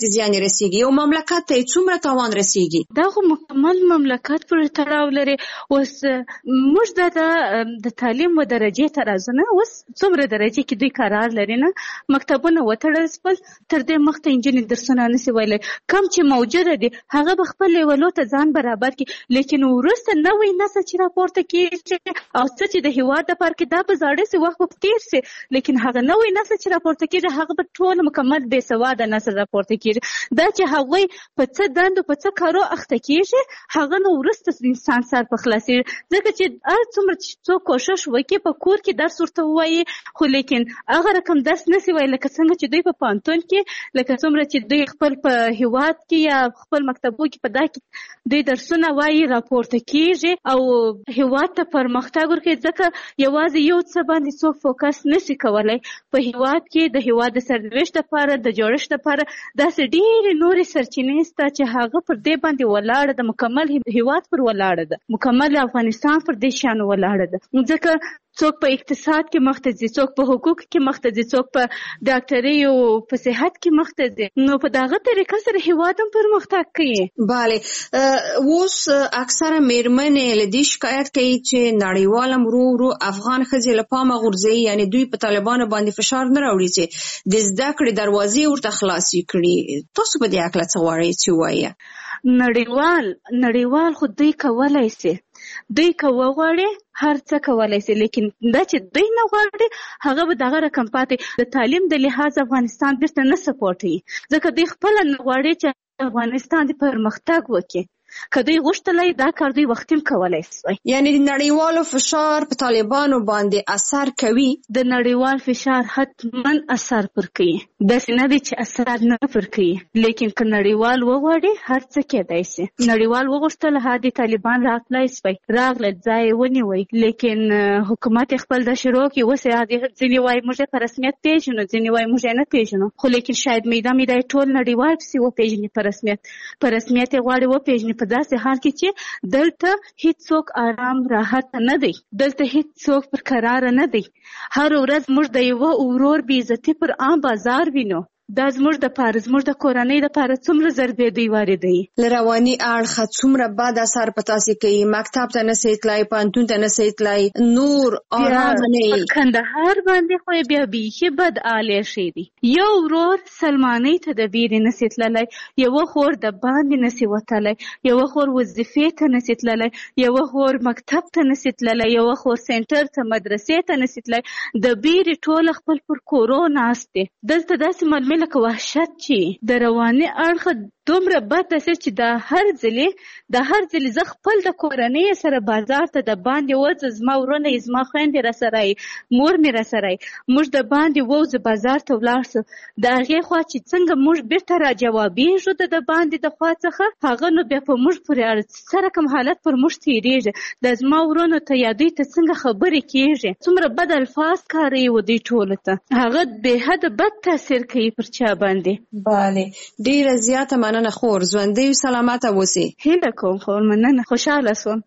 رسیږي؟ یو مملکت ته څومره تاوان رسیږي؟ دا خو مکمل مملکت پورې تړاو لري. اوس موږ د تعلیم و درجې ته راځو نه، اوس څومره درجې کې دوی قرار لري نه، مکتبونه وتړل سول، تر دې مخته انجنې درسونه نشي ویلی، کم چې موجوده دي هغه به خپل لیولو ته ځان برابر کړي. لیکن وروسته نوی نسل چې راپورته کېږي او څه چې د هېواد دپاره کې دا به زاړه سي، وخت به تېر سي، لیکن هغه نوی نسل چې راپورته کېږي هغه به ټول مکمل بې سواده نسل راپورته کېږي. دا چې هغوی په څه دندو په څه کارو اخته کېږي هغه نو وروسته انسان سر په خلاصېږي. ځکه چې هر څومره چې څوک کوښښ وکړي په کور کې درس ورته ووایي، خو لیکن هغه رقم درس نسي ویلی لکه څنګه چې دوی په پوهنتون کې، لکه څومره چې دوی خپل په هېواد کې یا خپل مکتبو کې په دا کې دوی درسونه وایي راپورته کېږي او هېواد ته پرمختګ ورکوي. ځکه یوازې یو څه باندې څوک فوکس نشي کولی. په هېواد کې د هېواد د سرنوشت لپاره، د جوړښت لپاره داسې ډېرې نورې سرچینې شته چې هغه پر دې باندې ولاړه ده، مکمل هېواد پر ولاړه ده، مکمل افغانستان پر دې شان ولاړه ده. ځکه څوک په اقتصاد کې مخته ځي، څوک په حقوق کې مخته ځي، څوک په ډاکټرۍ او په صحت کې مخته ځي، نو په دغه طریقه سره هېواد هم پرمختګ کوي. بله، اوس اکثره میرمنې له دې شکایت کوي چې نړیوال هم ورو ورو افغان ښځې له پامه غورځوي، یعنې دوی په طالبانو باندې فشار نه راوړي چې د زده کړې دروازې ورته خلاصې کړي. تاسو په دې هکله څه غواړئ چې ووایه؟ نړیوال نړیوال خو دوی کولی سي، دوی که وغواړي هر څه کولی سي، لیکن دا چې دوی نه غواړي هغه به دغه رقم پاتې. د تعلیم د لحاظ افغانستان بیرته نه سپورټوي، ځکه دوی خپله نه غواړي چې افغانستان د پرمختګ وکړي. که دوی غوښتلی دا کار دوی وختي هم کولی شي. یعنې د نړیوالو فشار په طالبانو باندې اثر کوي؟ د نړیوال فشار حتما اثر پر کوي، داسې نه دی چې اثر نه پر کوي، لیکن که نړیوال وغواړي هر څه کېدای شي. نړیوال وغوښتل هادي طالبان راتلی شوی، راغلل، ځای یې ونیوی، لیکن حکومت خپل د شروع کې اوس ځینې وایي موږ یې په رسمیت پېژنو، ځینې وایي موږ یې نه پېژنو، خو لیکن شاید میده میده یې ټول نړیوال پسې وپېژني، په رسمیت په رسمیت یې غواړي وپېژني. په داسې حال کې چې دلته هیڅوک آرام راحت نه دی، دلته هیڅوک پر قرار نه دی. هر ورځ موږ د یوه ورور بې عزتي پر عام بازار وینو. دا زموږ د پاره، زموږ د کورنۍ د پاره څومره ضربې دوی واردوي. له رواني اړخه څومره بد اثر په تاسې کوي؟ مکتب ته نسئ تلای، پوهنتون ته نسئ تلای، نور آرام نه یي. کندهار باندې خو بیا بیخي بد آلی شی دي. یو ورور سلمانۍ ته د بیرې نسي تللی، یوه خور د باندې نسي وتلی، یوه خور وظیفې ته نسي تللی، یوه خور مکتب ته نسي تللی، یوه خور سنټر ته مدرسې ته نسي تللی، د بیرې ټوله خپل پر کورو ناست دي. دلته داسې ململ لکه وحشت چې د رواني اړخه دومره بد اثر چې د هر ځلې د هر ځلې زه خپل د کورنۍ سره بازار ته د باندې وځم، زما ورونه یې، زما خویندې راسره یي، مور مې راسره یي، موږ د باندې ووځو بازار ته ولاړ سو، د هغې خوا چې څنګه موږ بیرته را جوابېږو د د باندې د خوا څخه، هغه نو بیا په موږ پورې اړه څه رقم حالت پر موږ تېرېږي. د زما ورونو ته یا دوی ته څنګه خبرې کېږي، څومره بد الفاظ کاروي و دوی ټولو ته، هغه بې حده بد تاثیر کوي پر چا باندې. بله، ډېره زیاته مننه خور، ژوندۍ او سلامته اوسئ. هیله کوم خور، مننه، خوشحاله شوم.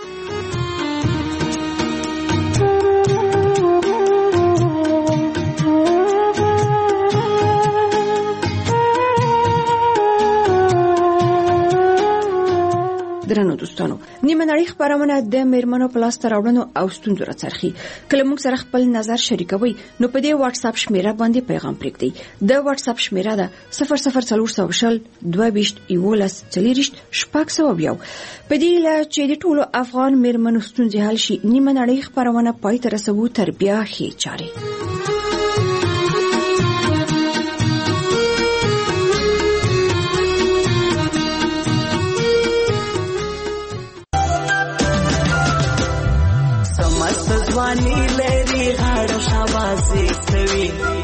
درنو دوستانو، نیمه نړۍ خپرونه د میرمنو په لاسته راوړنو او ستونزو راڅرخي. کله موږ سره خپل نظر شریکوي نو په دې واتس اپ شمیره باندې پیغام پرېږدئ. د واتس اپ شمیره ده صفر صفر څلور سوه شل دوه ویشت یولس څلېرویشت شپږ سوه یو. په دې هیله چې د ټولو افغان میرمنو ستونزې حل شي، نیمه نړۍ خپرونه پای ته رسوو تر بیا ښې چارې. ځواني لري غاړه شاباسي کوي،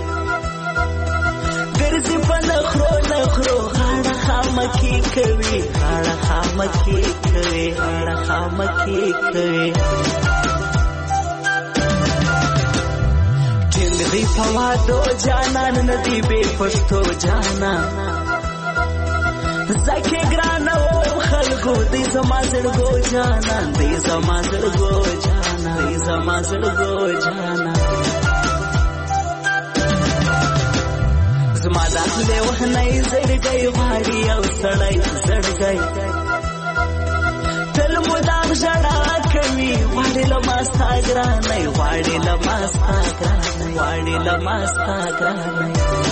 ګرځي په نخرو نخرو غاړه خامکي کوي، غاړه خامکي کوي، غاړه خامکي کوي. ټینګ دی په وادو جانان ندی بې پښتو جانان، زکه ګرانه و خلکو دی زما زړګو جانان، دی زما زړګو جانان، دی زما زړګو جانان. زما د لیونی زړګی غواړي یو سړی زړګی تل مدام ژړا کوي غواړي له ما ستا ګرانۍ غواړي له ما ستا ګرانۍ غواړي له ما ستا ګرانۍ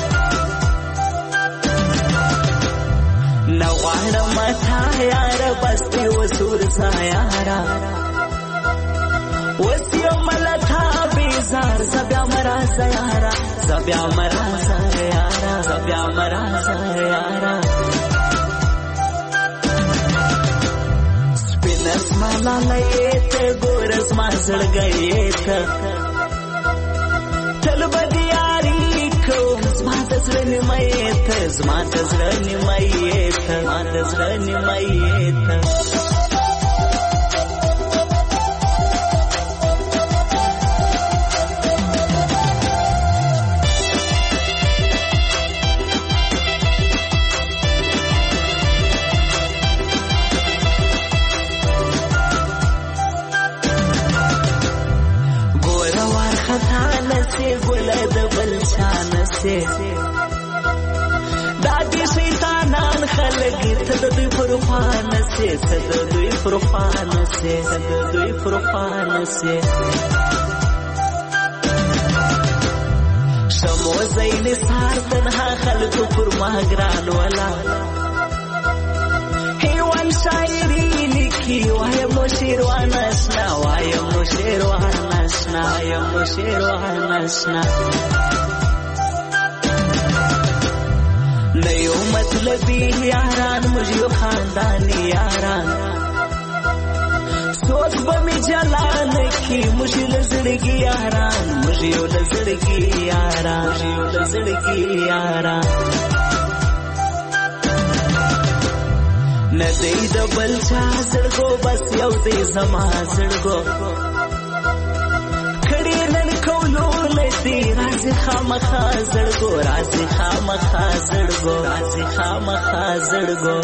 نه غواړم تا یاره بس دې وسور سا یاره اوس یم له تا بیزار زه بیا مه راځه یاره زه بیا مه راځه یاره زه بیا مه راځه یاره سپینه زما لالی ته ګوره زما زړګی ته تل به د یاري کوم زما د زړه نیمه ته زما د زړه نیمه ته زما د زړه نیمه ته ګله د بل شان سي دا دې شیطانان خلک ته د دوی پر خوان سي ته د دوی پر خوان سي ته د دوی پر خوان سي شمو زین سار تنها خلکو پر ما ګران ولا هیوان شاعري لیکي وایم نو شیروان اشنا وایم نو شیروان اشنا وایم نو شیروان اشنا نیو مطلبی یاران مجھو خاندانی یاران سوک بمی جلان کی مجھو لزڑگی یاران مجھو لزڑگی یاران مجھو لزڑگی یاران ندی د بل چا زړګو بس یو دی زما زړګو کړي نن کولو لدی راځي خامخا زړګو راځي خامخا زړګو راځي خامخا زړګو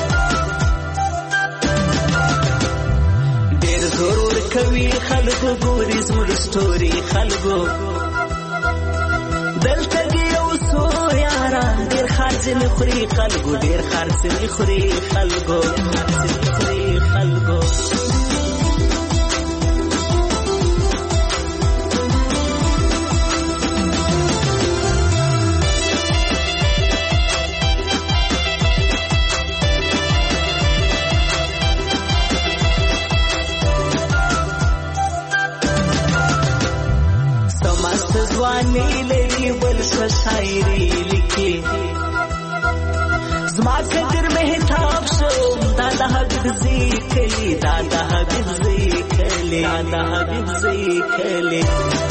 ډېر ضرور کوي خلکو ګوري زموږ سټوري خلکو دلته دی یو څو یاران ډېر خرڅې خوري خلکو ډېر خرڅې خوري خلکو خرڅې خوري خلکو ځواني لري بل څه شاعري لیکي زما قدر مهتاب شو دا د حبیب ذکرلی دا د حبیب ذکرلی دا د حبیب ذکرلی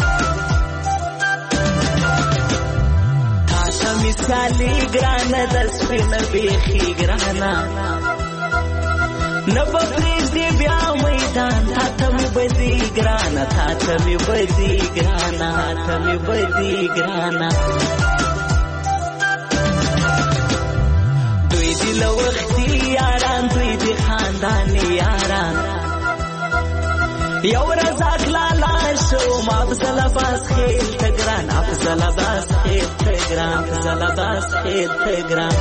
تا ته مثالي ګرانه د سپینه بیخي ګرانه نه به پرېږدې بیا میدان تا ته مې بدي ګرانه تا ته مې بدي ګرانه تا ته مې بدي ګرانه دوی دي له وختي یاران دوی دي خانداني یاران یو ورځ اکلالا شو ما افضل عباس خیل ته ګران افضل عباس خیل ته ګران افضل عباس خیل ته ګران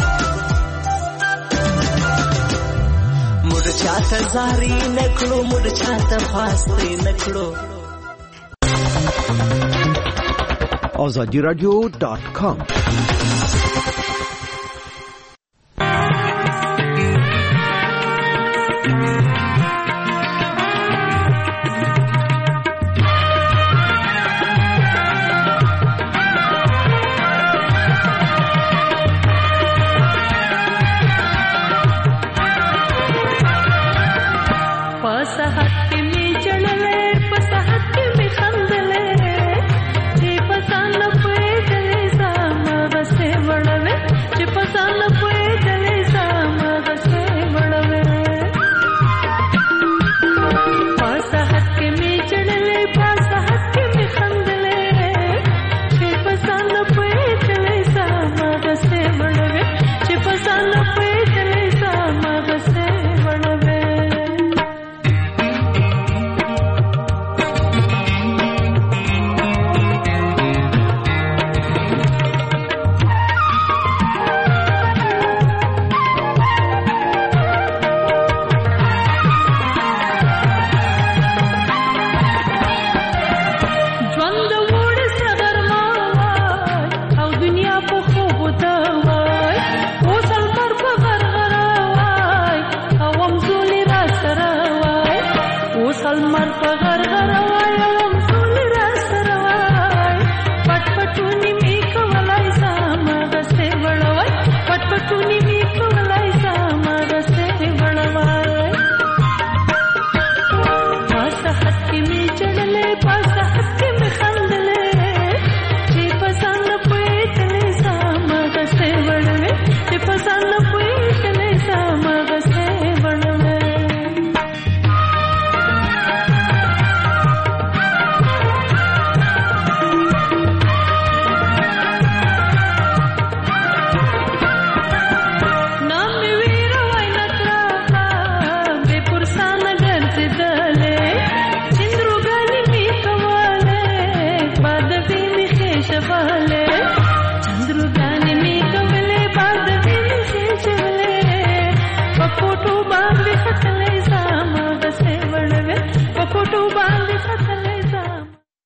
مړ چاته زاري نکړو مړ چاته فاستې نکړو آزادی رادیو ډاٹ کام وړوي پس